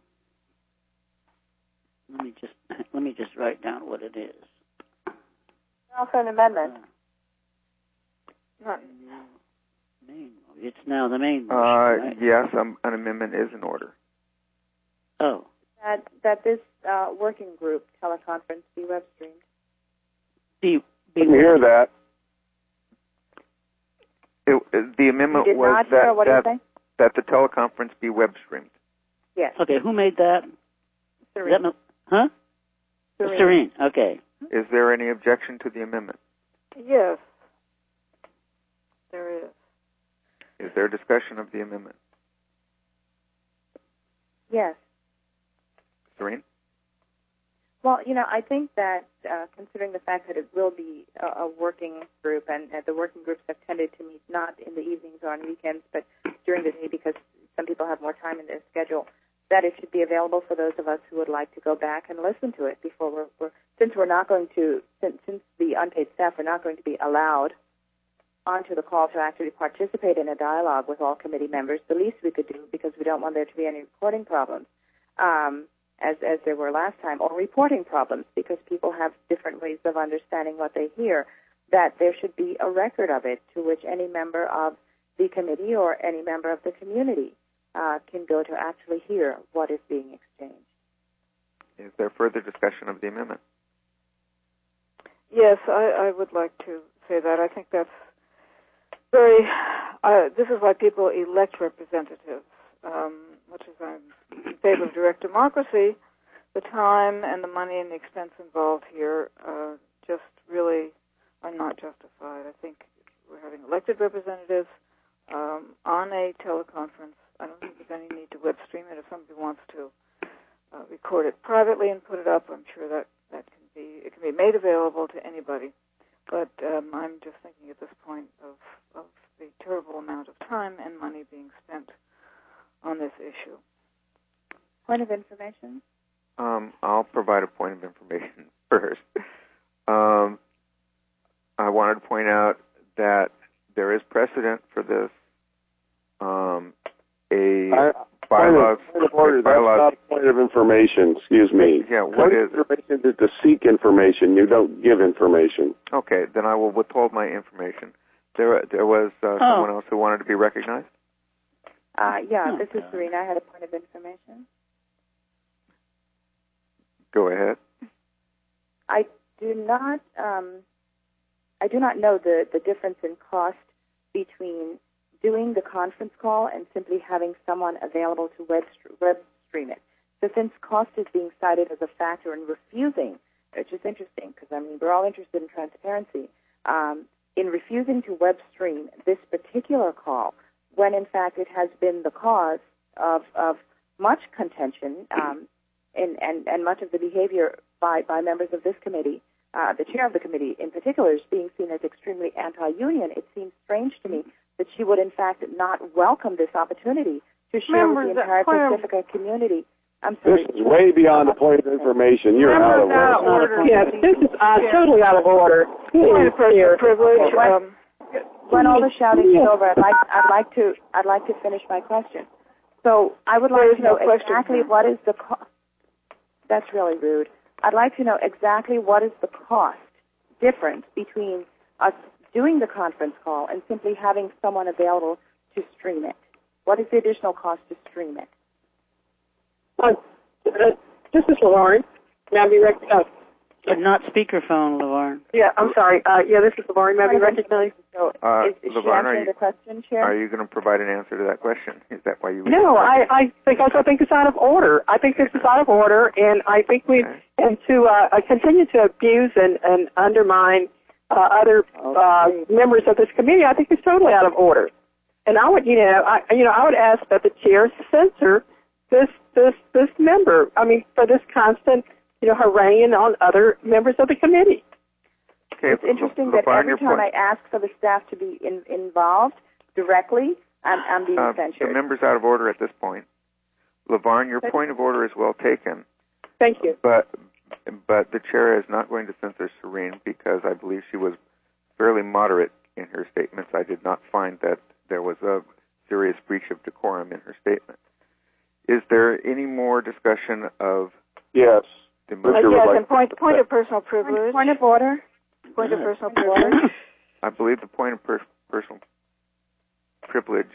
[SPEAKER 2] Let me just let me just write down what it is.
[SPEAKER 3] Also an amendment.
[SPEAKER 2] Uh, main, it's now the main motion,
[SPEAKER 1] Uh,
[SPEAKER 2] right?
[SPEAKER 1] yes, um, an amendment is in order.
[SPEAKER 2] Oh.
[SPEAKER 3] That that this uh, working group teleconference be web streamed.
[SPEAKER 2] Be, be
[SPEAKER 7] Didn't hear that.
[SPEAKER 1] It, it, the amendment
[SPEAKER 3] You did
[SPEAKER 1] was
[SPEAKER 3] not hear
[SPEAKER 1] that
[SPEAKER 3] what
[SPEAKER 1] that,
[SPEAKER 3] did you say?
[SPEAKER 1] that the teleconference be web streamed.
[SPEAKER 3] Yes.
[SPEAKER 2] Okay, who made that?
[SPEAKER 3] Serene.
[SPEAKER 2] Is that, huh?
[SPEAKER 3] Serene.
[SPEAKER 2] Serene. Okay.
[SPEAKER 1] Is there any objection to the amendment?
[SPEAKER 5] Yes, there is.
[SPEAKER 1] Is there discussion of the amendment?
[SPEAKER 3] Yes.
[SPEAKER 1] Serene?
[SPEAKER 3] Well, you know, I think that uh, considering the fact that it will be a, a working group, and uh, the working groups have tended to meet not in the evenings or on weekends, but during the day because some people have more time in their schedule, that it should be available for those of us who would like to go back and listen to it before we're, we're since we're not going to, since, since the unpaid staff are not going to be allowed onto the call to actually participate in a dialogue with all committee members, the least we could do, because we don't want there to be any recording problems, um, as, as there were last time, or reporting problems, because people have different ways of understanding what they hear, that there should be a record of it to which any member of the committee or any member of the community uh, can go to actually hear what is being exchanged.
[SPEAKER 1] Is there further discussion of the amendment?
[SPEAKER 5] Yes, I, I would like to say that. I think that's very, uh, this is why people elect representatives. Um, much as I'm in favor of direct democracy, the time and the money and the expense involved here uh, just really are not justified. I think we're having elected representatives um, on a teleconference. I don't think there's any need to web stream it. If somebody wants to uh, record it privately and put it up, I'm sure that, that can be, it can be made available to anybody. But um, I'm just thinking at this point of, of the terrible amount of time and money being spent on this issue.
[SPEAKER 3] Point of information?
[SPEAKER 1] Um, I'll provide a point of information first. Um, I wanted to point out that there is precedent for this. Um, a
[SPEAKER 7] I,
[SPEAKER 1] bylaws,
[SPEAKER 7] point of order, that's
[SPEAKER 1] bylaws.
[SPEAKER 7] not a point of information. Excuse me.
[SPEAKER 1] Yeah, what
[SPEAKER 7] point
[SPEAKER 1] is
[SPEAKER 7] of information is to seek information. You don't give information.
[SPEAKER 1] Okay, then I will withhold my information. There, there was uh,
[SPEAKER 2] Oh.
[SPEAKER 1] someone else who wanted to be recognized.
[SPEAKER 3] Uh, yeah,
[SPEAKER 2] Oh,
[SPEAKER 3] this is
[SPEAKER 2] God.
[SPEAKER 3] Serena. I had a point of information.
[SPEAKER 1] Go ahead.
[SPEAKER 3] I do not, um, I do not know the, the difference in cost between doing the conference call and simply having someone available to web, web stream it. So since cost is being cited as a factor in refusing, which is interesting because, I mean, we're all interested in transparency, um, in refusing to web stream this particular call, when in fact it has been the cause of, of much contention um, and, and, and much of the behavior by, by members of this committee, uh, the chair of the committee in particular, is being seen as extremely anti-union. It seems strange to me that she would in fact not welcome this opportunity to share
[SPEAKER 4] Members,
[SPEAKER 3] with the entire
[SPEAKER 4] point of-
[SPEAKER 3] Pacifica community. I'm sorry.
[SPEAKER 7] This is way beyond the point of information. You're out of
[SPEAKER 4] Members out of
[SPEAKER 7] order.
[SPEAKER 4] order.
[SPEAKER 6] Yes, this is uh, totally out of order.
[SPEAKER 5] Point of personal privilege.
[SPEAKER 3] When,
[SPEAKER 5] Um,
[SPEAKER 3] when all the shouting is over, I'd like, I'd like to, I'd like to finish my question. So I would like
[SPEAKER 5] There is
[SPEAKER 3] to know
[SPEAKER 5] no question,
[SPEAKER 3] exactly
[SPEAKER 5] ma'am.
[SPEAKER 3] what is the cost. That's really rude. I'd like to know exactly what is the cost difference between us doing the conference call and simply having someone available to stream it? What is the additional cost to stream it?
[SPEAKER 6] Uh, uh, this is Lauren. May I be rec- uh,
[SPEAKER 2] But not speakerphone, LaVarn.
[SPEAKER 6] Yeah, I'm sorry. Uh, yeah, this is Lauren. May I be recognized?
[SPEAKER 3] So
[SPEAKER 1] Uh,
[SPEAKER 3] is, is she
[SPEAKER 1] LaVarn, are
[SPEAKER 3] answering
[SPEAKER 1] you-
[SPEAKER 3] the question, Chair?
[SPEAKER 1] Are you going to provide an answer to that question? Is that why you?
[SPEAKER 6] No, I, I think I think it's out of order. I think this is out of order, and I think we
[SPEAKER 1] Okay.
[SPEAKER 6] and to uh, continue to abuse and, and undermine uh, other uh, members of this committee. I think it's totally out of order. And I would, you know, I you know, I would ask that the chair censor this this this member. I mean, for this constant, you know, haranguing on other members of the committee.
[SPEAKER 1] Okay,
[SPEAKER 3] It's interesting that
[SPEAKER 1] LaVarn,
[SPEAKER 3] every
[SPEAKER 1] your
[SPEAKER 3] time
[SPEAKER 1] point.
[SPEAKER 3] I ask for the staff to be in, involved directly, I'm, I'm being
[SPEAKER 1] Uh,
[SPEAKER 3] censured.
[SPEAKER 1] the member's out of order at this point. LaVarn, your point of order is well taken,
[SPEAKER 6] Thank you.
[SPEAKER 1] but but the chair is not going to censor Serene because I believe she was fairly moderate in her statements. I did not find that there was a serious breach of decorum in her statement. Is there any more discussion of
[SPEAKER 7] Yes.
[SPEAKER 1] the
[SPEAKER 5] Uh,
[SPEAKER 1] motion?
[SPEAKER 5] yes,
[SPEAKER 7] like-
[SPEAKER 5] and point, point of personal privilege.
[SPEAKER 3] Point of order.
[SPEAKER 5] Point of personal privilege.
[SPEAKER 1] I believe the point of per- personal privilege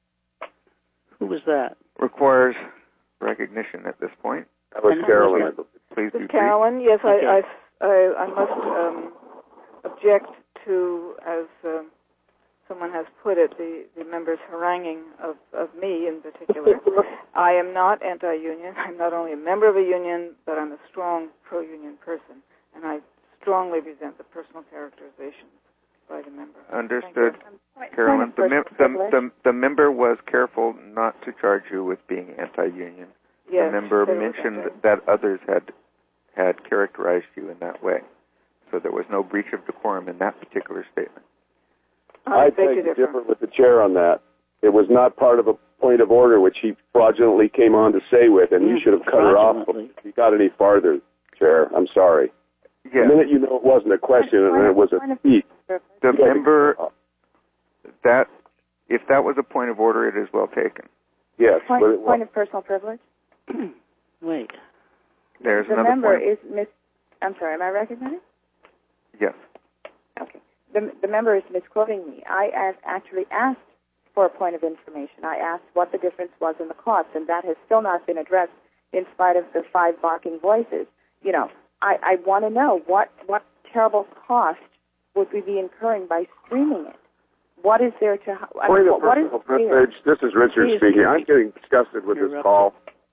[SPEAKER 2] Who was that?
[SPEAKER 1] requires recognition at this point.
[SPEAKER 7] That was
[SPEAKER 2] And who
[SPEAKER 7] Carolyn.
[SPEAKER 2] was
[SPEAKER 7] I believe.
[SPEAKER 1] Please
[SPEAKER 5] This
[SPEAKER 1] be
[SPEAKER 5] is Carolyn. Yes,
[SPEAKER 2] Okay.
[SPEAKER 5] I, I, I, I must um, object to, as uh, someone has put it, the, the members haranguing of, of me in particular. I am not anti-union. I'm not only a member of a union, but I'm a strong pro-union person, and I strongly resent the personal characterizations by the member.
[SPEAKER 1] Understood.
[SPEAKER 3] Point-
[SPEAKER 1] Carolyn,
[SPEAKER 3] point
[SPEAKER 1] the,
[SPEAKER 3] of
[SPEAKER 1] mem-
[SPEAKER 3] personal
[SPEAKER 1] the,
[SPEAKER 3] privilege.
[SPEAKER 1] the, the member was careful not to charge you with being anti-union.
[SPEAKER 5] Yes,
[SPEAKER 1] the member
[SPEAKER 5] there was
[SPEAKER 1] mentioned
[SPEAKER 5] that.
[SPEAKER 1] that others had had characterized you in that way. So there was no breach of decorum in that particular statement.
[SPEAKER 5] I
[SPEAKER 7] I
[SPEAKER 5] beg to
[SPEAKER 7] think
[SPEAKER 5] differ.
[SPEAKER 7] different with the chair on that. It was not part of a point of order, which he fraudulently came on to say with, and you
[SPEAKER 2] Yeah,
[SPEAKER 7] should have cut her off
[SPEAKER 2] fraudulently.
[SPEAKER 7] before you got any farther, Chair. I'm sorry.
[SPEAKER 1] Yes,
[SPEAKER 7] The minute you know it wasn't a question and it was a speech,
[SPEAKER 1] the
[SPEAKER 7] you gotta-
[SPEAKER 1] member, that, if that was a point of order, it is well taken.
[SPEAKER 7] yes,
[SPEAKER 3] Point,
[SPEAKER 7] but it was.
[SPEAKER 3] point of personal privilege.
[SPEAKER 2] Wait.
[SPEAKER 1] There's
[SPEAKER 3] the
[SPEAKER 1] another
[SPEAKER 3] member
[SPEAKER 1] point.
[SPEAKER 3] is Miss. I'm sorry. Am I recognized?
[SPEAKER 1] Yes.
[SPEAKER 3] Okay. The the member is misquoting me. I as actually asked for a point of information. I asked what the difference was in the cost, and that has still not been addressed in spite of the five barking voices. You know, I, I want to know what what terrible cost would we be incurring by streaming it? What is there to? I
[SPEAKER 7] Point
[SPEAKER 3] mean,
[SPEAKER 7] of
[SPEAKER 3] what, what is
[SPEAKER 7] personal
[SPEAKER 3] there?
[SPEAKER 7] privilege. This is Richard
[SPEAKER 2] Please,
[SPEAKER 7] speaking.
[SPEAKER 2] please.
[SPEAKER 7] I'm getting disgusted with this
[SPEAKER 2] Interrupt.
[SPEAKER 7] call.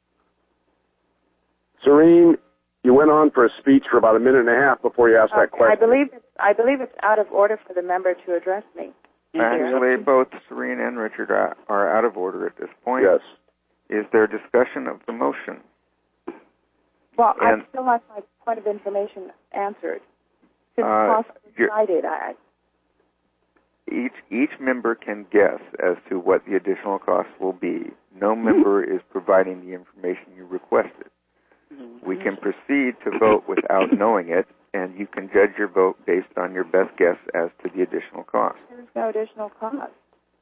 [SPEAKER 7] Serene, you went on for a speech for about a minute and a half before you asked that
[SPEAKER 3] Okay,
[SPEAKER 7] question.
[SPEAKER 3] I believe it's, I believe it's out of order for the member to address me.
[SPEAKER 1] Actually, both Serene and Richard are, are out of order at this point.
[SPEAKER 7] Yes.
[SPEAKER 1] Is there discussion of the motion?
[SPEAKER 3] Well,
[SPEAKER 1] And-
[SPEAKER 3] I've still not my point of information answered. Since
[SPEAKER 1] Uh,
[SPEAKER 3] cost was
[SPEAKER 1] you're-
[SPEAKER 3] cited, I,
[SPEAKER 1] Each each member can guess as to what the additional cost will be. No member is providing the information you requested. We can proceed to vote without knowing it, and you can judge your vote based on your best guess as to the additional cost.
[SPEAKER 3] there's no additional cost.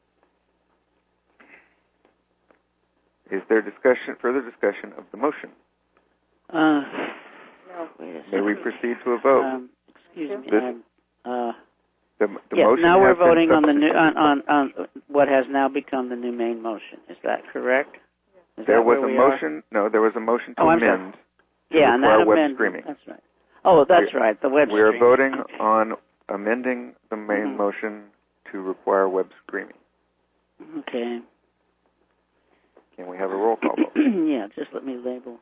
[SPEAKER 1] Is there discussion, further discussion of the motion?
[SPEAKER 2] Uh,
[SPEAKER 3] No.
[SPEAKER 2] wait a
[SPEAKER 1] May
[SPEAKER 2] second.
[SPEAKER 1] we proceed to a vote?
[SPEAKER 2] Um, excuse me.
[SPEAKER 1] This-
[SPEAKER 2] I'm, uh,
[SPEAKER 1] the the
[SPEAKER 2] yeah,
[SPEAKER 1] motion
[SPEAKER 2] now we're
[SPEAKER 1] has been
[SPEAKER 2] voting on the new
[SPEAKER 1] substituted.
[SPEAKER 2] on, on on what has now become the new main motion. Is that correct? Is
[SPEAKER 1] There
[SPEAKER 2] that
[SPEAKER 1] was
[SPEAKER 2] where
[SPEAKER 1] a
[SPEAKER 2] we are?
[SPEAKER 1] motion. No, there was a motion to
[SPEAKER 2] Oh, I'm sorry.
[SPEAKER 1] amend.
[SPEAKER 2] Yeah, and
[SPEAKER 1] require
[SPEAKER 2] that
[SPEAKER 1] web
[SPEAKER 2] amendment.
[SPEAKER 1] streaming.
[SPEAKER 2] That's right. Oh, that's right. The web
[SPEAKER 1] We are
[SPEAKER 2] streaming.
[SPEAKER 1] voting on amending the main
[SPEAKER 2] Mhm.
[SPEAKER 1] motion to require web streaming.
[SPEAKER 2] Okay.
[SPEAKER 1] Can we have a roll call vote?
[SPEAKER 2] Yeah, just let me label.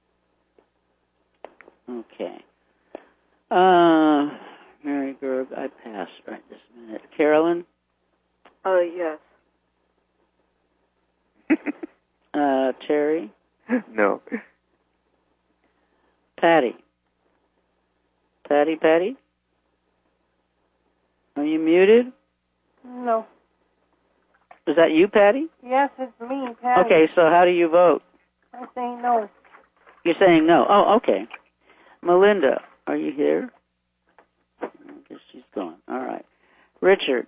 [SPEAKER 2] Okay. Uh, Mary Berg, I pass right this minute. Carolyn,
[SPEAKER 5] Uh, yes.
[SPEAKER 2] uh, Terry,
[SPEAKER 1] No.
[SPEAKER 2] Patty. Patty, Patty? Are you muted?
[SPEAKER 4] No.
[SPEAKER 2] Is that you, Patty?
[SPEAKER 4] Yes, it's me, Patty.
[SPEAKER 2] Okay, so how do you vote?
[SPEAKER 4] I'm saying no.
[SPEAKER 2] You're saying no. Oh, okay. Melinda, are you here? I guess she's gone. All right. Richard.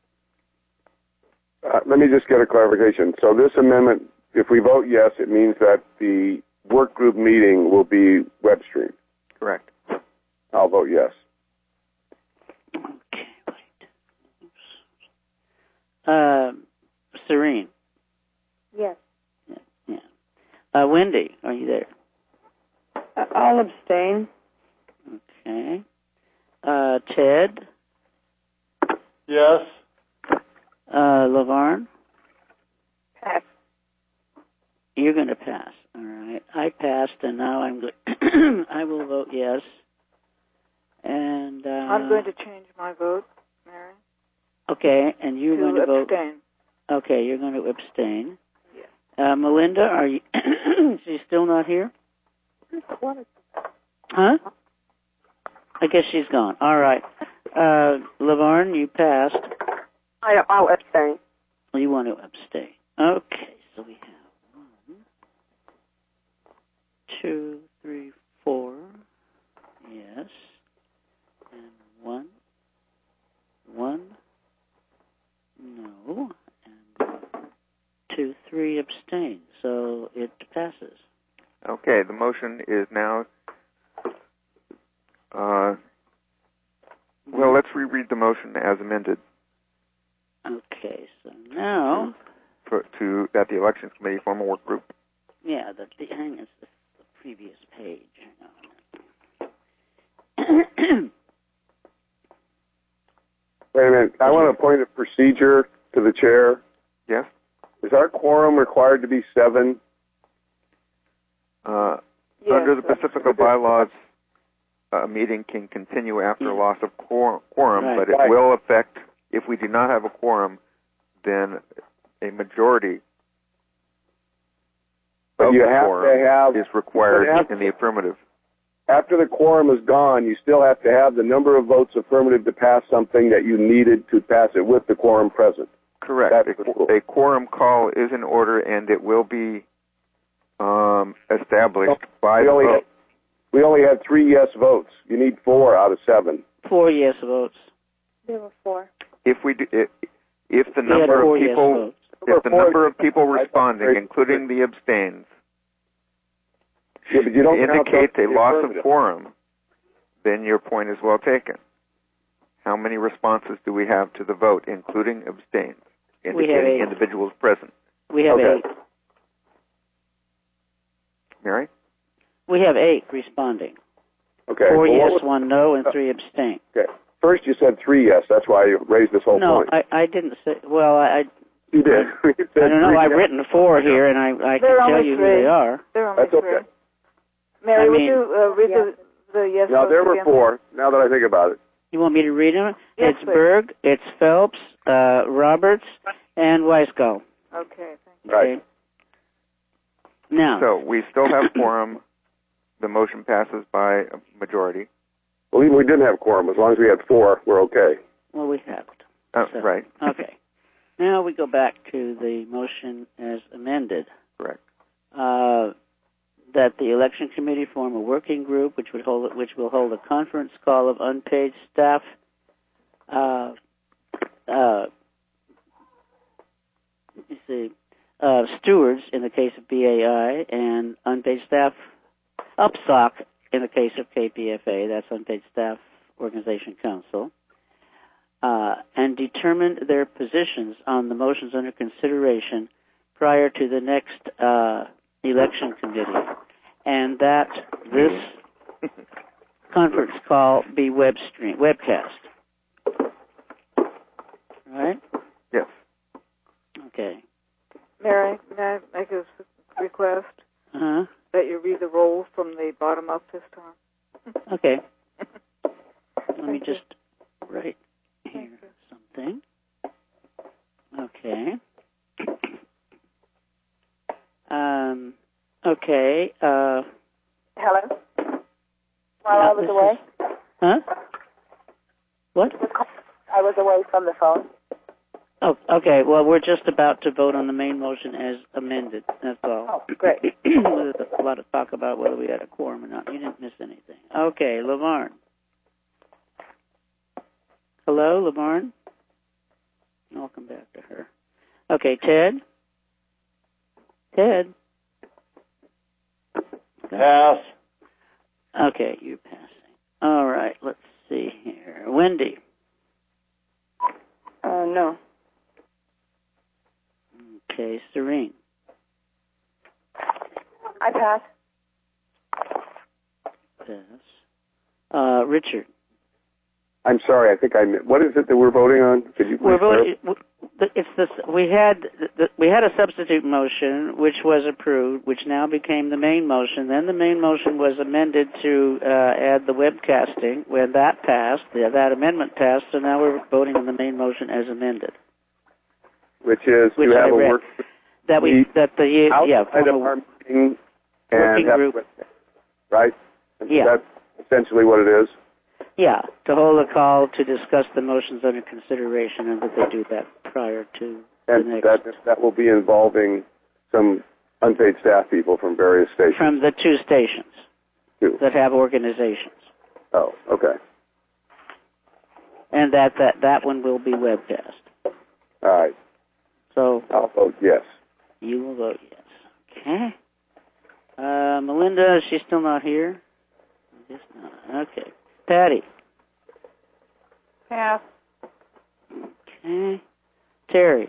[SPEAKER 7] Uh, let me just get a clarification. So this amendment, if we vote yes, it means that the work group meeting will be web streamed.
[SPEAKER 1] Correct.
[SPEAKER 7] I'll vote yes.
[SPEAKER 2] Okay, wait. Uh, Serene.
[SPEAKER 3] Yes.
[SPEAKER 2] Yeah. yeah. Uh, Wendy, are you there?
[SPEAKER 4] I'll abstain.
[SPEAKER 2] Okay. Uh, Ted?
[SPEAKER 8] Yes.
[SPEAKER 2] Uh, Lavarne?
[SPEAKER 3] Pass.
[SPEAKER 2] You're going to pass. All right. I passed, and now I'm go- I will vote yes. And uh,
[SPEAKER 5] I'm going to change my vote, Mary.
[SPEAKER 2] Okay, and you're
[SPEAKER 5] to
[SPEAKER 2] going to vote.
[SPEAKER 5] abstain.
[SPEAKER 2] Okay, you're going to abstain.
[SPEAKER 5] Yes.
[SPEAKER 2] Uh, Melinda, are you? She's still not here? Huh? I guess she's gone. All right. Uh, Lavarne, you passed.
[SPEAKER 6] I, I'll abstain.
[SPEAKER 2] Well, you want to abstain. Okay, so we have one, two, three, four. Yes. And one. One. No. And two, three abstain. So it passes.
[SPEAKER 1] Okay, the motion is now. Uh, well, let's reread the motion as amended.
[SPEAKER 2] Okay, so now.
[SPEAKER 1] For, to that the elections committee form a work group.
[SPEAKER 2] Yeah, the, the hang is the, the previous page. Hang on.
[SPEAKER 7] Wait a minute. I want to point a procedure to the chair.
[SPEAKER 1] Yes?
[SPEAKER 7] Is our quorum required to be seven?
[SPEAKER 1] Uh,
[SPEAKER 5] Yes,
[SPEAKER 1] under the
[SPEAKER 5] that's
[SPEAKER 1] Pacifica bylaws, a meeting can continue after
[SPEAKER 2] Yeah.
[SPEAKER 1] loss of quor- quorum,
[SPEAKER 2] Right.
[SPEAKER 1] but it
[SPEAKER 7] Right.
[SPEAKER 1] will affect, if we do not have a quorum, then a majority
[SPEAKER 7] But
[SPEAKER 1] of
[SPEAKER 7] you
[SPEAKER 1] the
[SPEAKER 7] have
[SPEAKER 1] quorum
[SPEAKER 7] to have,
[SPEAKER 1] is required
[SPEAKER 7] but after-
[SPEAKER 1] in the affirmative.
[SPEAKER 7] after the quorum is gone, you still have to have the number of votes affirmative to pass something that you needed to pass it with the quorum present.
[SPEAKER 1] Correct.
[SPEAKER 7] That's
[SPEAKER 1] A,
[SPEAKER 7] cool.
[SPEAKER 1] a quorum call is in order, and it will be um, established
[SPEAKER 7] So
[SPEAKER 1] by
[SPEAKER 7] we
[SPEAKER 1] the
[SPEAKER 7] only
[SPEAKER 1] vote.
[SPEAKER 7] had, we only had three yes votes. You need four out of seven.
[SPEAKER 2] Four yes votes.
[SPEAKER 3] There were four.
[SPEAKER 1] If we do, if, if the
[SPEAKER 2] We had
[SPEAKER 1] number
[SPEAKER 2] four
[SPEAKER 1] of
[SPEAKER 2] yes
[SPEAKER 1] people,
[SPEAKER 2] votes.
[SPEAKER 1] if the
[SPEAKER 7] Four-
[SPEAKER 1] number of people
[SPEAKER 7] I thought
[SPEAKER 1] responding,
[SPEAKER 7] very-
[SPEAKER 1] including the abstains,
[SPEAKER 7] Yeah, but you don't count
[SPEAKER 1] indicates
[SPEAKER 7] those
[SPEAKER 1] a
[SPEAKER 7] as
[SPEAKER 1] loss of
[SPEAKER 7] affirmative.
[SPEAKER 1] quorum, then your point is well taken. How many responses do we have to the vote, including abstains,
[SPEAKER 2] We have
[SPEAKER 1] indicating
[SPEAKER 2] eight.
[SPEAKER 1] individuals present?
[SPEAKER 2] We have
[SPEAKER 7] Okay.
[SPEAKER 2] eight.
[SPEAKER 1] Mary?
[SPEAKER 2] We have eight responding.
[SPEAKER 7] Okay.
[SPEAKER 2] Four
[SPEAKER 7] well,
[SPEAKER 2] yes,
[SPEAKER 7] what was-
[SPEAKER 2] one no, and three abstain.
[SPEAKER 7] Okay. First you said three yes. That's why I raised this whole
[SPEAKER 2] No,
[SPEAKER 7] point.
[SPEAKER 2] I, I didn't say. Well, I
[SPEAKER 7] you did. You
[SPEAKER 2] I
[SPEAKER 7] said
[SPEAKER 2] don't know.
[SPEAKER 7] three
[SPEAKER 2] I've
[SPEAKER 7] yes.
[SPEAKER 2] written four here, and I I can
[SPEAKER 5] There are
[SPEAKER 2] tell
[SPEAKER 5] only
[SPEAKER 2] you
[SPEAKER 5] three.
[SPEAKER 2] who they are.
[SPEAKER 5] There are only
[SPEAKER 7] That's
[SPEAKER 5] three.
[SPEAKER 7] okay.
[SPEAKER 5] Mary,
[SPEAKER 2] I
[SPEAKER 5] would
[SPEAKER 2] mean-
[SPEAKER 5] you uh, read the, the yes
[SPEAKER 7] No,
[SPEAKER 5] votes
[SPEAKER 7] there were
[SPEAKER 5] again?
[SPEAKER 7] four. Now that I think about it.
[SPEAKER 2] You want me to read them?
[SPEAKER 5] Yes,
[SPEAKER 2] it's
[SPEAKER 5] please.
[SPEAKER 2] Berg, it's Phelps, uh, Roberts, and Weisgall.
[SPEAKER 5] Okay, thank you.
[SPEAKER 7] Right.
[SPEAKER 2] Okay. Now,
[SPEAKER 1] So we still have quorum. The motion passes by a majority.
[SPEAKER 7] Well, even we didn't have quorum. As long as we had four, we're okay.
[SPEAKER 2] well, we have it.
[SPEAKER 1] Uh,
[SPEAKER 2] So,
[SPEAKER 1] right.
[SPEAKER 2] Okay. Now we go back to the motion as amended.
[SPEAKER 1] Correct.
[SPEAKER 2] Uh, that the election committee form a working group which would hold which will hold a conference call of unpaid staff uh, uh, you see uh, stewards in the case of B A I and unpaid staff U P S O C in the case of K P F A, that's Unpaid Staff Organization Council, uh, and determine their positions on the motions under consideration prior to the next uh, election committee, and that this conference call be web stream, webcast. Right?
[SPEAKER 1] Yes.
[SPEAKER 2] Okay.
[SPEAKER 5] Mary, may I make a s- request
[SPEAKER 2] Uh-huh.
[SPEAKER 5] that you read the roll from the bottom up this time?
[SPEAKER 2] Okay. Let me just write here something. Okay. Um, okay. Uh,
[SPEAKER 3] Hello? While
[SPEAKER 2] Yeah,
[SPEAKER 3] I was
[SPEAKER 2] this
[SPEAKER 3] away?
[SPEAKER 2] is- huh? What?
[SPEAKER 3] I was away from the phone.
[SPEAKER 2] Oh, okay. Well, we're just about to vote on the main motion as amended. That's all.
[SPEAKER 3] Oh, great.
[SPEAKER 2] There's a lot of talk about whether we had a quorum or not. You didn't miss anything. Okay, Lavarne. Hello, Lavarne? I'll come back to her. Okay, Ted? Ted?
[SPEAKER 8] Pass.
[SPEAKER 2] Okay, you're passing. All right, let's see here. Wendy?
[SPEAKER 4] Uh, no.
[SPEAKER 2] Okay, Serene.
[SPEAKER 3] I pass.
[SPEAKER 2] Pass. Uh, Richard.
[SPEAKER 7] I'm sorry. I think I. What is it that we're voting on? Could you please?
[SPEAKER 2] We're voting. It's this. We had we had a substitute motion which was approved, which now became the main motion. Then the main motion was amended to uh, add the webcasting. When that passed, yeah, that amendment passed. So now we're voting on the main motion as amended.
[SPEAKER 7] Which is
[SPEAKER 2] which
[SPEAKER 7] to have
[SPEAKER 2] I
[SPEAKER 7] a
[SPEAKER 2] read.
[SPEAKER 7] work
[SPEAKER 2] that we that the yeah
[SPEAKER 7] outside of our meeting and have
[SPEAKER 2] group.
[SPEAKER 7] right.
[SPEAKER 2] Yeah.
[SPEAKER 7] That's essentially what it is.
[SPEAKER 2] Yeah, to hold a call to discuss the motions under consideration, and that they do that prior to
[SPEAKER 7] and
[SPEAKER 2] the next.
[SPEAKER 7] that that will be involving some unpaid staff people from various stations.
[SPEAKER 2] From the two stations
[SPEAKER 7] two.
[SPEAKER 2] that have organizations.
[SPEAKER 7] Oh, okay.
[SPEAKER 2] And that, that, that one will be webcast.
[SPEAKER 7] All right.
[SPEAKER 2] So
[SPEAKER 7] I'll vote yes.
[SPEAKER 2] You will vote yes. Okay. Uh, Melinda, she's still not here? I guess not. Okay. Patty.
[SPEAKER 4] Pass.
[SPEAKER 2] Okay. Terry.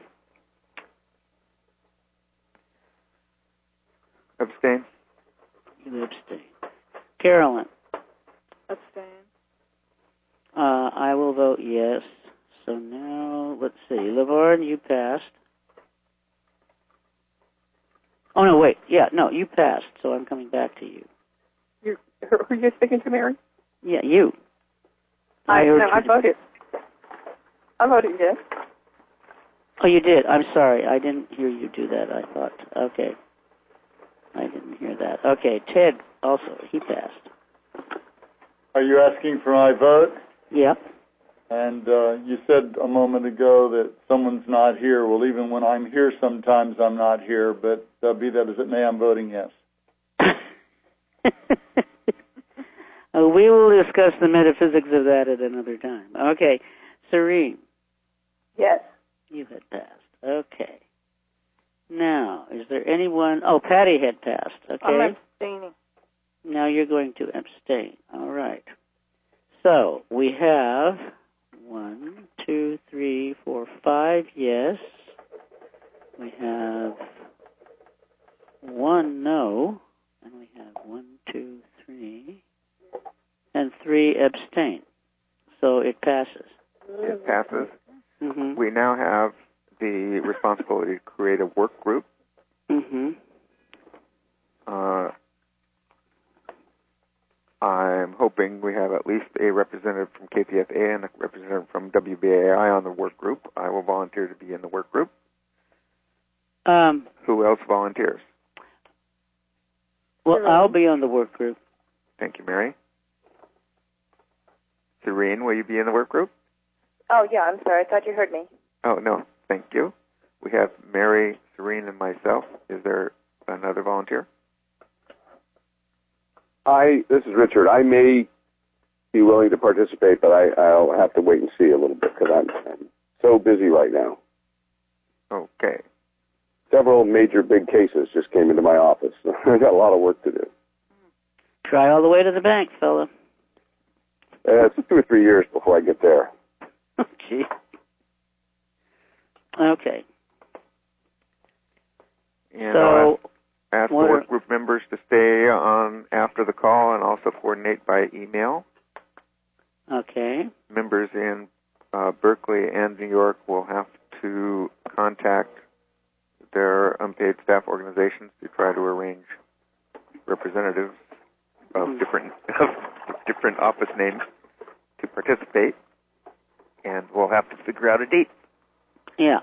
[SPEAKER 1] Abstain.
[SPEAKER 2] You abstain. Carolyn.
[SPEAKER 5] Abstain.
[SPEAKER 2] Uh, I will vote yes. So now, let's see. Laverne, you passed. Oh, no, wait. Yeah, no, you passed, so I'm coming back to you.
[SPEAKER 6] You, who are you speaking to, Mary?
[SPEAKER 2] Yeah, you.
[SPEAKER 6] I,
[SPEAKER 2] I heard
[SPEAKER 6] no, I
[SPEAKER 2] you.
[SPEAKER 6] voted. I voted yes.
[SPEAKER 2] Oh, you did. I'm sorry. I didn't hear you do that, I thought. Okay. I didn't hear that. Okay, Ted also. He passed.
[SPEAKER 8] Are you asking for my vote?
[SPEAKER 2] Yep.
[SPEAKER 8] And uh, you said a moment ago that someone's not here. Well, even when I'm here, sometimes I'm not here. But uh, be that as it may, I'm voting yes.
[SPEAKER 2] uh, we will discuss the metaphysics of that at another time. Okay. Serene.
[SPEAKER 3] Yes.
[SPEAKER 2] You had passed. Okay. Now, is there anyone... Oh, Patty had passed. Okay.
[SPEAKER 4] I'm abstaining.
[SPEAKER 2] Now you're going to abstain. All right. So, we have one, two, three, four, five yes. We have one no. And we have one, two, three. And three abstain. So it passes.
[SPEAKER 1] It passes.
[SPEAKER 2] Mm-hmm.
[SPEAKER 1] We now have the responsibility to create a work group.
[SPEAKER 2] Mm-hmm.
[SPEAKER 1] Uh, I'm hoping we have at least a representative from K P F A and a representative from W B A I on the work group. I will volunteer to be in the work group.
[SPEAKER 2] Um,
[SPEAKER 1] Who else volunteers?
[SPEAKER 2] well, I'll be on the work group.
[SPEAKER 1] Thank you, Mary. Serene, will you be in the work group?
[SPEAKER 3] Oh, yeah, I'm sorry. I thought you heard me.
[SPEAKER 1] Oh, no. Thank you. We have Mary, Serene, and myself. Is there another volunteer?
[SPEAKER 7] I. This is Richard. I may be willing to participate, but I, I'll have to wait and see a little bit because I'm, I'm so busy right now.
[SPEAKER 1] Okay.
[SPEAKER 7] Several major big cases just came into my office. I got a lot of work to do.
[SPEAKER 2] Try all the way to the bank, fella.
[SPEAKER 7] Uh, it's two or three years before I get there.
[SPEAKER 2] Gee. Okay.
[SPEAKER 1] And
[SPEAKER 2] So,
[SPEAKER 1] I'll ask, ask the
[SPEAKER 2] what
[SPEAKER 1] work
[SPEAKER 2] are-
[SPEAKER 1] group members to stay on after the call and also coordinate by email.
[SPEAKER 2] Okay.
[SPEAKER 1] Members in uh, Berkeley and New York will have to contact their unpaid staff organizations to try to arrange representatives of
[SPEAKER 2] Mhm.
[SPEAKER 1] different of different office names to participate, and we'll have to figure out a date.
[SPEAKER 2] Yeah.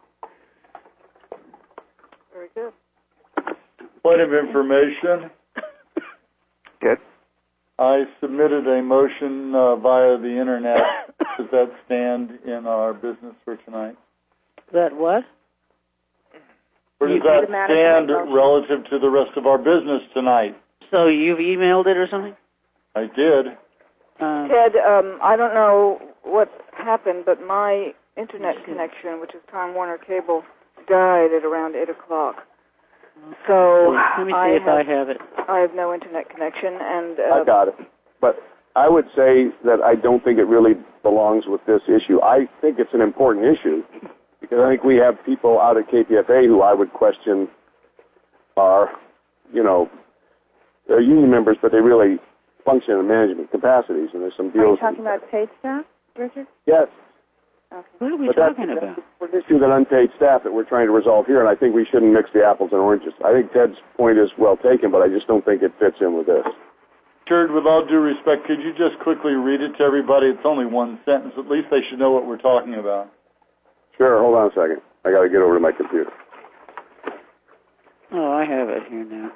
[SPEAKER 5] Very good.
[SPEAKER 8] Point of information,
[SPEAKER 1] Ted?
[SPEAKER 8] I submitted a motion uh, via the internet. Does that stand in our business for tonight?
[SPEAKER 2] That what?
[SPEAKER 8] Where does
[SPEAKER 2] You-
[SPEAKER 8] that
[SPEAKER 3] The management
[SPEAKER 8] stand
[SPEAKER 3] motion.
[SPEAKER 8] relative to the rest of our business tonight?
[SPEAKER 2] So you've emailed it or something?
[SPEAKER 8] I did.
[SPEAKER 2] Uh,
[SPEAKER 5] Ted, um, I don't know what happened, but my internet connection, which is Time Warner Cable, died at around eight o'clock. So
[SPEAKER 2] let me see
[SPEAKER 5] I
[SPEAKER 2] if
[SPEAKER 5] have,
[SPEAKER 2] I have it.
[SPEAKER 5] I have no internet connection, and uh,
[SPEAKER 7] I got it. But I would say that I don't think it really belongs with this issue. I think it's an important issue Because I think we have people out at K P F A who I would question are, you know, they're union members, but they really function in management capacities, and there's some
[SPEAKER 3] Are you
[SPEAKER 7] deals.
[SPEAKER 3] talking about paid staff, Richard?
[SPEAKER 7] Yes.
[SPEAKER 3] Okay.
[SPEAKER 2] What are we
[SPEAKER 7] But
[SPEAKER 2] talking
[SPEAKER 7] that's,
[SPEAKER 2] about?
[SPEAKER 7] That's the issue that unpaid staff that we're trying to resolve here, and I think we shouldn't mix the apples and oranges. I think Ted's point is well taken, but I just don't think it fits in with this.
[SPEAKER 8] Richard, with all due respect, could you just quickly read it to everybody? It's only one sentence. At least they should know what we're talking about.
[SPEAKER 7] Sure, hold on a second. I got to get over to my computer.
[SPEAKER 2] Oh, I have it here now.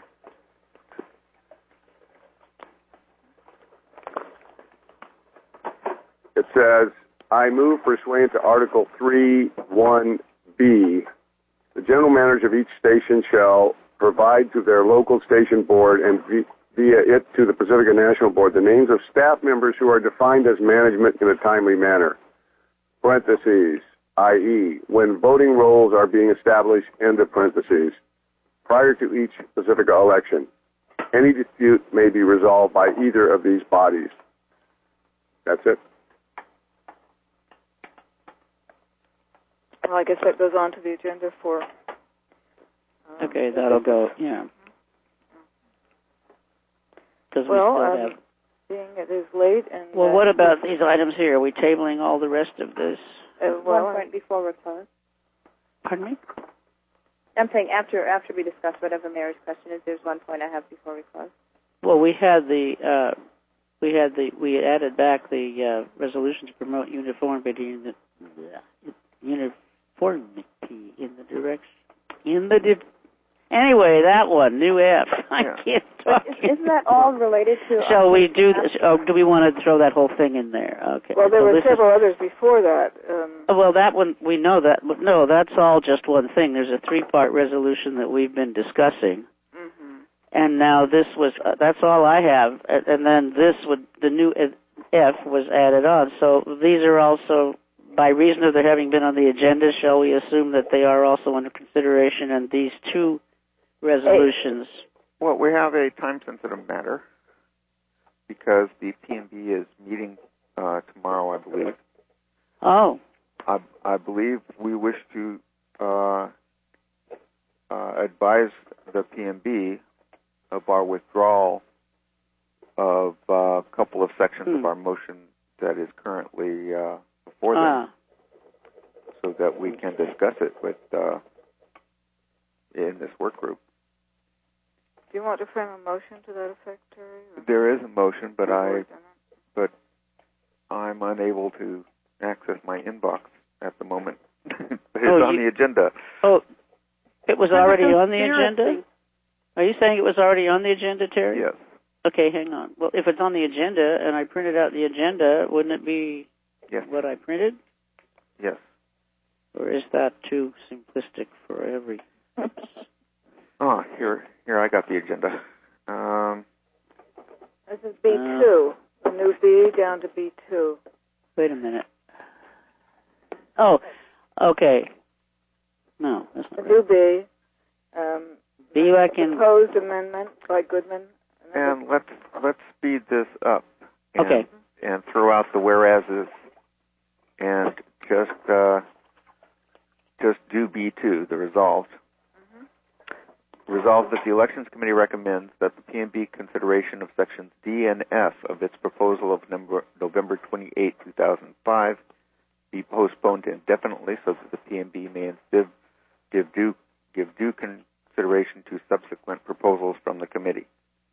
[SPEAKER 7] It says, I move pursuant to Article three one B, the general manager of each station shall provide to their local station board and via it to the Pacifica National Board the names of staff members who are defined as management in a timely manner. Parentheses, that is, when voting rolls are being established, end of parentheses, prior to each Pacifica election. Any dispute may be resolved by either of these bodies. That's it.
[SPEAKER 5] Well, I guess that goes on to the agenda for... Uh,
[SPEAKER 2] Okay, that'll go, yeah. Because we
[SPEAKER 5] well,
[SPEAKER 2] still
[SPEAKER 5] um,
[SPEAKER 2] have...
[SPEAKER 5] being it is late and...
[SPEAKER 2] Well,
[SPEAKER 5] uh,
[SPEAKER 2] what about these items here? Are we tabling all the rest of this?
[SPEAKER 5] Uh, well,
[SPEAKER 3] One point before we close.
[SPEAKER 2] Pardon me?
[SPEAKER 3] I'm saying after after we discuss whatever Mary's question is, there's one point I have before we close.
[SPEAKER 2] Well, we had the, uh, we had the, we added back the uh, resolution to promote uniformity in the, uh, uniformity in the direction, in the, di- anyway, that one, new F. I
[SPEAKER 1] Yeah.
[SPEAKER 2] can't talk.
[SPEAKER 3] Isn't that all related to...
[SPEAKER 2] Shall we do this? Oh, do we want to throw that whole thing in there? Okay.
[SPEAKER 5] Well, there
[SPEAKER 2] so
[SPEAKER 5] were
[SPEAKER 2] this
[SPEAKER 5] several
[SPEAKER 2] is,
[SPEAKER 5] others before that. Um,
[SPEAKER 2] oh, well, that one, we know that. But no, that's all just one thing. There's a three-part resolution that we've been discussing.
[SPEAKER 5] mm-hmm.
[SPEAKER 2] And now this was, uh, that's all I have. And, and then this would, the new F was added on. So these are also, by reason of their having been on the agenda, shall we assume that they are also under consideration in these two resolutions?
[SPEAKER 1] Well, we have a time-sensitive matter because the P and B is meeting uh, tomorrow, I believe.
[SPEAKER 2] Oh.
[SPEAKER 1] I, I believe we wish to uh, uh, advise the P and B of our withdrawal of uh, a couple of sections
[SPEAKER 2] hmm.
[SPEAKER 1] of our motion that is currently uh, before
[SPEAKER 2] ah.
[SPEAKER 1] them, so that we can discuss it with uh, in this work group.
[SPEAKER 5] Do you want to frame a motion to that effect, Terry? Or?
[SPEAKER 1] There is a motion, but I,
[SPEAKER 5] Or-
[SPEAKER 1] but I'm unable to access my inbox at the moment. But it's
[SPEAKER 2] Oh,
[SPEAKER 1] on
[SPEAKER 2] you-
[SPEAKER 1] the agenda.
[SPEAKER 2] Oh, it was
[SPEAKER 4] There's a
[SPEAKER 2] already on the
[SPEAKER 4] conspiracy.
[SPEAKER 2] agenda? Are you saying it was already on the agenda, Terry?
[SPEAKER 1] Yes.
[SPEAKER 2] Okay, hang on. Well, if it's on the agenda and I printed out the agenda, wouldn't it be
[SPEAKER 1] Yes.
[SPEAKER 2] what I printed?
[SPEAKER 1] Yes.
[SPEAKER 2] Or is that too simplistic for every purpose?
[SPEAKER 1] Oh, here, here I got the agenda. Um,
[SPEAKER 5] This is B two, the new B down to B two.
[SPEAKER 2] Wait a minute. Oh, okay. No, that's
[SPEAKER 5] The
[SPEAKER 2] not
[SPEAKER 5] new
[SPEAKER 2] right.
[SPEAKER 5] B, um,
[SPEAKER 2] B like in...
[SPEAKER 5] proposed amendment by Goodman.
[SPEAKER 1] and let's let's speed this up. And,
[SPEAKER 2] Okay.
[SPEAKER 1] And throw out the whereases, and just uh, just do B two, the resolved. Resolved that the Elections Committee recommends that the P and B consideration of sections D and F of its proposal of number, November twenty-eighth, two thousand five be postponed indefinitely so that the P and B may instead give due, give due consideration to subsequent proposals from the committee.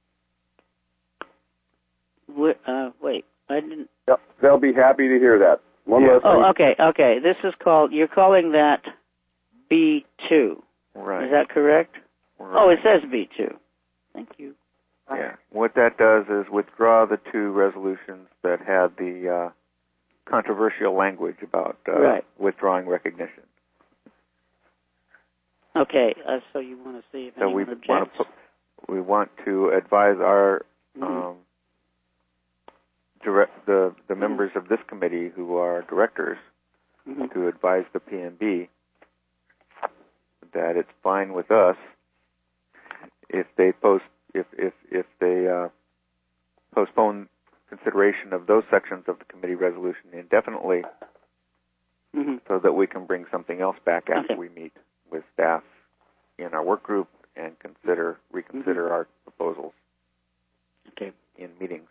[SPEAKER 2] Wait, uh, wait, I didn't...
[SPEAKER 7] Yep, they'll be happy to hear that. One
[SPEAKER 1] Yeah.
[SPEAKER 7] less thing.
[SPEAKER 2] Oh, okay, okay. This is called, you're calling that B two.
[SPEAKER 1] Right.
[SPEAKER 2] Is that correct?
[SPEAKER 1] Right.
[SPEAKER 2] Oh, it says B two. Thank you.
[SPEAKER 1] Yeah. What that does is withdraw the two resolutions that had the uh, controversial language about uh,
[SPEAKER 2] Right.
[SPEAKER 1] withdrawing recognition.
[SPEAKER 2] Okay, uh, so you want to see if
[SPEAKER 1] So we
[SPEAKER 2] anyone
[SPEAKER 1] want
[SPEAKER 2] objects?
[SPEAKER 1] to we want to advise our
[SPEAKER 2] Mhm.
[SPEAKER 1] um, direct the the members of this committee who are directors
[SPEAKER 2] Mhm.
[SPEAKER 1] to advise the P and B that it's fine with us if they post if if if they uh, postpone consideration of those sections of the committee resolution indefinitely
[SPEAKER 2] Mm-hmm.
[SPEAKER 1] so that we can bring something else back after
[SPEAKER 2] Okay.
[SPEAKER 1] we meet with staff in our work group and consider reconsider
[SPEAKER 2] Mm-hmm.
[SPEAKER 1] our proposals
[SPEAKER 2] Okay.
[SPEAKER 1] in meetings.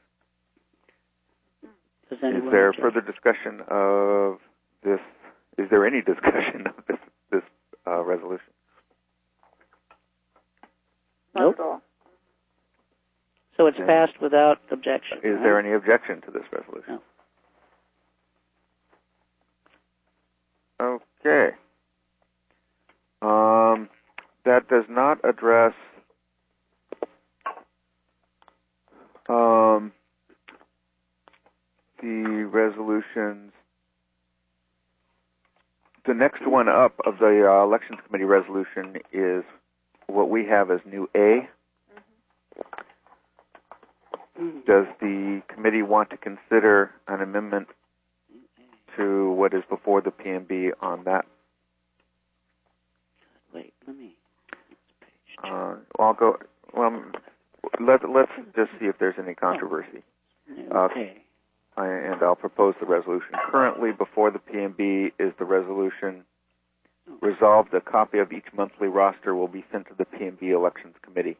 [SPEAKER 2] Does
[SPEAKER 1] Is
[SPEAKER 2] anyone
[SPEAKER 1] there
[SPEAKER 2] object?
[SPEAKER 1] further discussion of this? Is there any discussion of this this uh, resolution?
[SPEAKER 5] Not
[SPEAKER 2] Nope.
[SPEAKER 5] at all.
[SPEAKER 2] So it's
[SPEAKER 1] Okay.
[SPEAKER 2] passed without objection.
[SPEAKER 1] Is
[SPEAKER 2] right?
[SPEAKER 1] there any objection to this resolution?
[SPEAKER 2] No.
[SPEAKER 1] Okay. Um, that does not address um, the resolutions. The next one up of the uh, Elections Committee resolution is what we have as new A.
[SPEAKER 2] Mm.
[SPEAKER 1] Does the committee want to consider an amendment to what is before the P M B on that?
[SPEAKER 2] Wait, let me.
[SPEAKER 1] Uh, I'll go. Well, let, let's just see if there's any controversy. Uh,
[SPEAKER 2] Okay.
[SPEAKER 1] I, and I'll propose the resolution. Currently, before the P M B is the resolution resolved. A copy of each monthly roster will be sent to the P M B Elections Committee.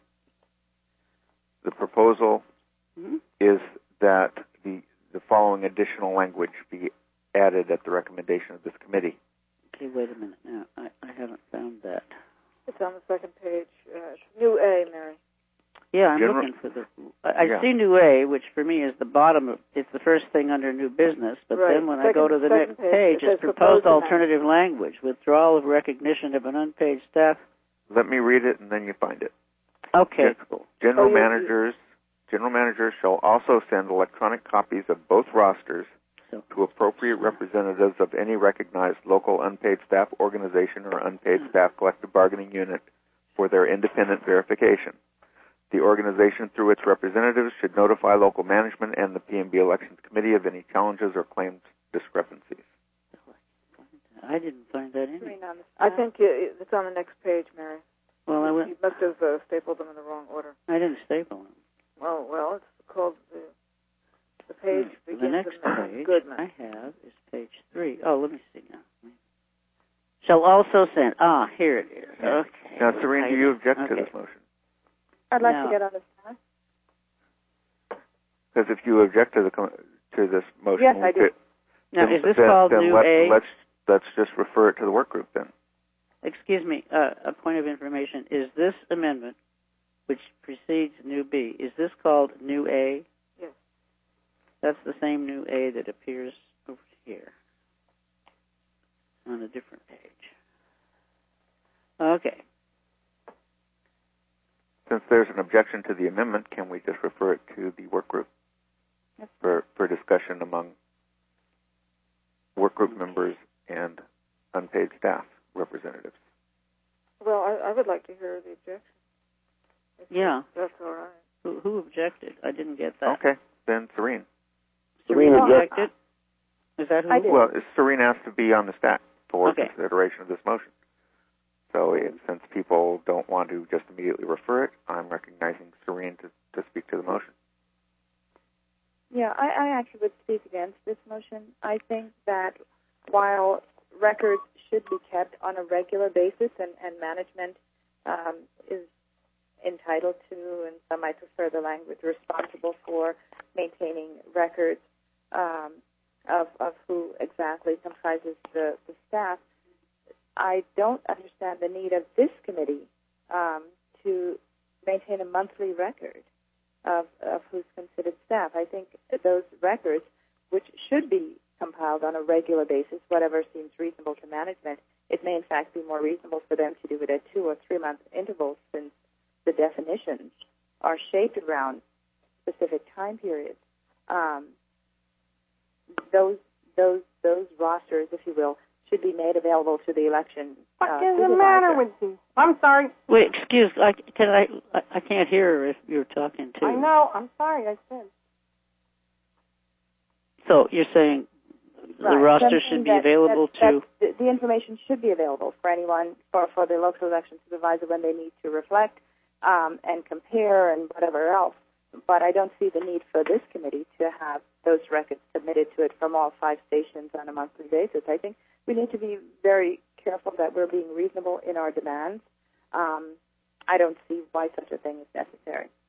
[SPEAKER 1] The proposal
[SPEAKER 2] Mm-hmm.
[SPEAKER 1] is that the the following additional language be added at the recommendation of this committee.
[SPEAKER 2] Okay, wait a minute now. I, I haven't found that.
[SPEAKER 5] It's on the second page. Uh, new A, Mary.
[SPEAKER 2] Yeah, I'm
[SPEAKER 1] General-
[SPEAKER 2] looking for the. I, I
[SPEAKER 1] Yeah.
[SPEAKER 2] see new A, which for me is the bottom of. It's the first thing under new business. But
[SPEAKER 5] Right.
[SPEAKER 2] then when I go to
[SPEAKER 5] Second-
[SPEAKER 2] the
[SPEAKER 5] second
[SPEAKER 2] next
[SPEAKER 5] page,
[SPEAKER 2] page,
[SPEAKER 5] it says
[SPEAKER 2] it's proposed
[SPEAKER 5] proposed
[SPEAKER 2] alternative language, withdrawal of recognition of an unpaid staff.
[SPEAKER 1] Let me read it, and then you find it.
[SPEAKER 2] Okay.
[SPEAKER 1] General
[SPEAKER 5] Oh, you-
[SPEAKER 1] managers general managers shall also send electronic copies of both rosters
[SPEAKER 2] So,
[SPEAKER 1] to appropriate representatives of any recognized local unpaid staff organization or unpaid staff collective bargaining unit for their independent verification. The organization, through its representatives, should notify local management and the P M B Elections Committee of any challenges or claims discrepancies.
[SPEAKER 2] I didn't find that in.
[SPEAKER 3] Serene on the
[SPEAKER 5] I
[SPEAKER 3] staff.
[SPEAKER 5] think it, it's on the next page, Mary.
[SPEAKER 2] Well, I
[SPEAKER 5] You
[SPEAKER 2] went.
[SPEAKER 5] must have uh, stapled them in the wrong order.
[SPEAKER 2] I didn't staple them.
[SPEAKER 5] Well, well, it's called the the page
[SPEAKER 2] The
[SPEAKER 5] begins
[SPEAKER 2] next
[SPEAKER 5] with
[SPEAKER 2] page
[SPEAKER 5] Goodman.
[SPEAKER 2] I have is page three. Oh, let me see now. Shall also send. Ah, here it is. Okay.
[SPEAKER 1] Now, Serene, do you object
[SPEAKER 2] okay.
[SPEAKER 1] to this motion?
[SPEAKER 3] I'd like
[SPEAKER 2] No.
[SPEAKER 3] to get on the staff.
[SPEAKER 1] Because if you object to the co- to this motion,
[SPEAKER 3] Yes,
[SPEAKER 1] we
[SPEAKER 3] I do.
[SPEAKER 1] could-
[SPEAKER 2] Now,
[SPEAKER 1] then,
[SPEAKER 2] is this
[SPEAKER 1] then,
[SPEAKER 2] called
[SPEAKER 1] then
[SPEAKER 2] new
[SPEAKER 1] let,
[SPEAKER 2] A?
[SPEAKER 1] Let's let's just refer it to the work group then.
[SPEAKER 2] Excuse me, uh, a point of information. Is this amendment, which precedes new B, is this called new A?
[SPEAKER 5] Yes.
[SPEAKER 2] That's the same new A that appears over here on a different page. Okay.
[SPEAKER 1] Since there's an objection to the amendment, can we just refer it to the work group
[SPEAKER 3] Yes.
[SPEAKER 1] for, for discussion among work group members and unpaid staff representatives?
[SPEAKER 5] Well, I, I would like to hear the objection. If
[SPEAKER 2] Yeah.
[SPEAKER 5] That's all right.
[SPEAKER 2] Who, who objected? I didn't get that.
[SPEAKER 1] Okay, then Serene.
[SPEAKER 2] Serene
[SPEAKER 6] Serene
[SPEAKER 2] objected? Is that who?
[SPEAKER 3] I did.
[SPEAKER 1] Well, Serene asked to be on the staff for
[SPEAKER 2] Okay.
[SPEAKER 1] consideration of this motion. So it, since people don't want to just immediately refer it, I'm recognizing Serene to, to speak to the motion.
[SPEAKER 3] Yeah, I, I actually would speak against this motion. I think that while records should be kept on a regular basis and, and management um, is entitled to, and some might prefer the language, responsible for maintaining records um, of, of who exactly comprises the, the staff, I don't understand the need of this committee um, to maintain a monthly record of, of who's considered staff. I think those records, which should be compiled on a regular basis, whatever seems reasonable to management, it may in fact be more reasonable for them to do it at two or three month intervals, since the definitions are shaped around specific time periods. Um, those those those rosters, if you will, should be made available to the election.
[SPEAKER 4] What
[SPEAKER 3] uh,
[SPEAKER 4] is the
[SPEAKER 3] supervisor.
[SPEAKER 4] matter with you? I'm sorry.
[SPEAKER 2] Wait, excuse. I can I. I- I can't hear her if you're talking to.
[SPEAKER 4] I know. I'm sorry. I said.
[SPEAKER 2] So you're saying the
[SPEAKER 3] Right.
[SPEAKER 2] roster
[SPEAKER 3] Something
[SPEAKER 2] should be
[SPEAKER 3] that-
[SPEAKER 2] available
[SPEAKER 3] that-
[SPEAKER 2] to.
[SPEAKER 3] that the, the information should be available for anyone, for, for the local election supervisor when they need to reflect um, and compare and whatever else. But I don't see the need for this committee to have those records submitted to it from all five stations on a monthly basis. I think we need to be very careful that we're being reasonable in our demands. Um, I don't see why such a thing is necessary.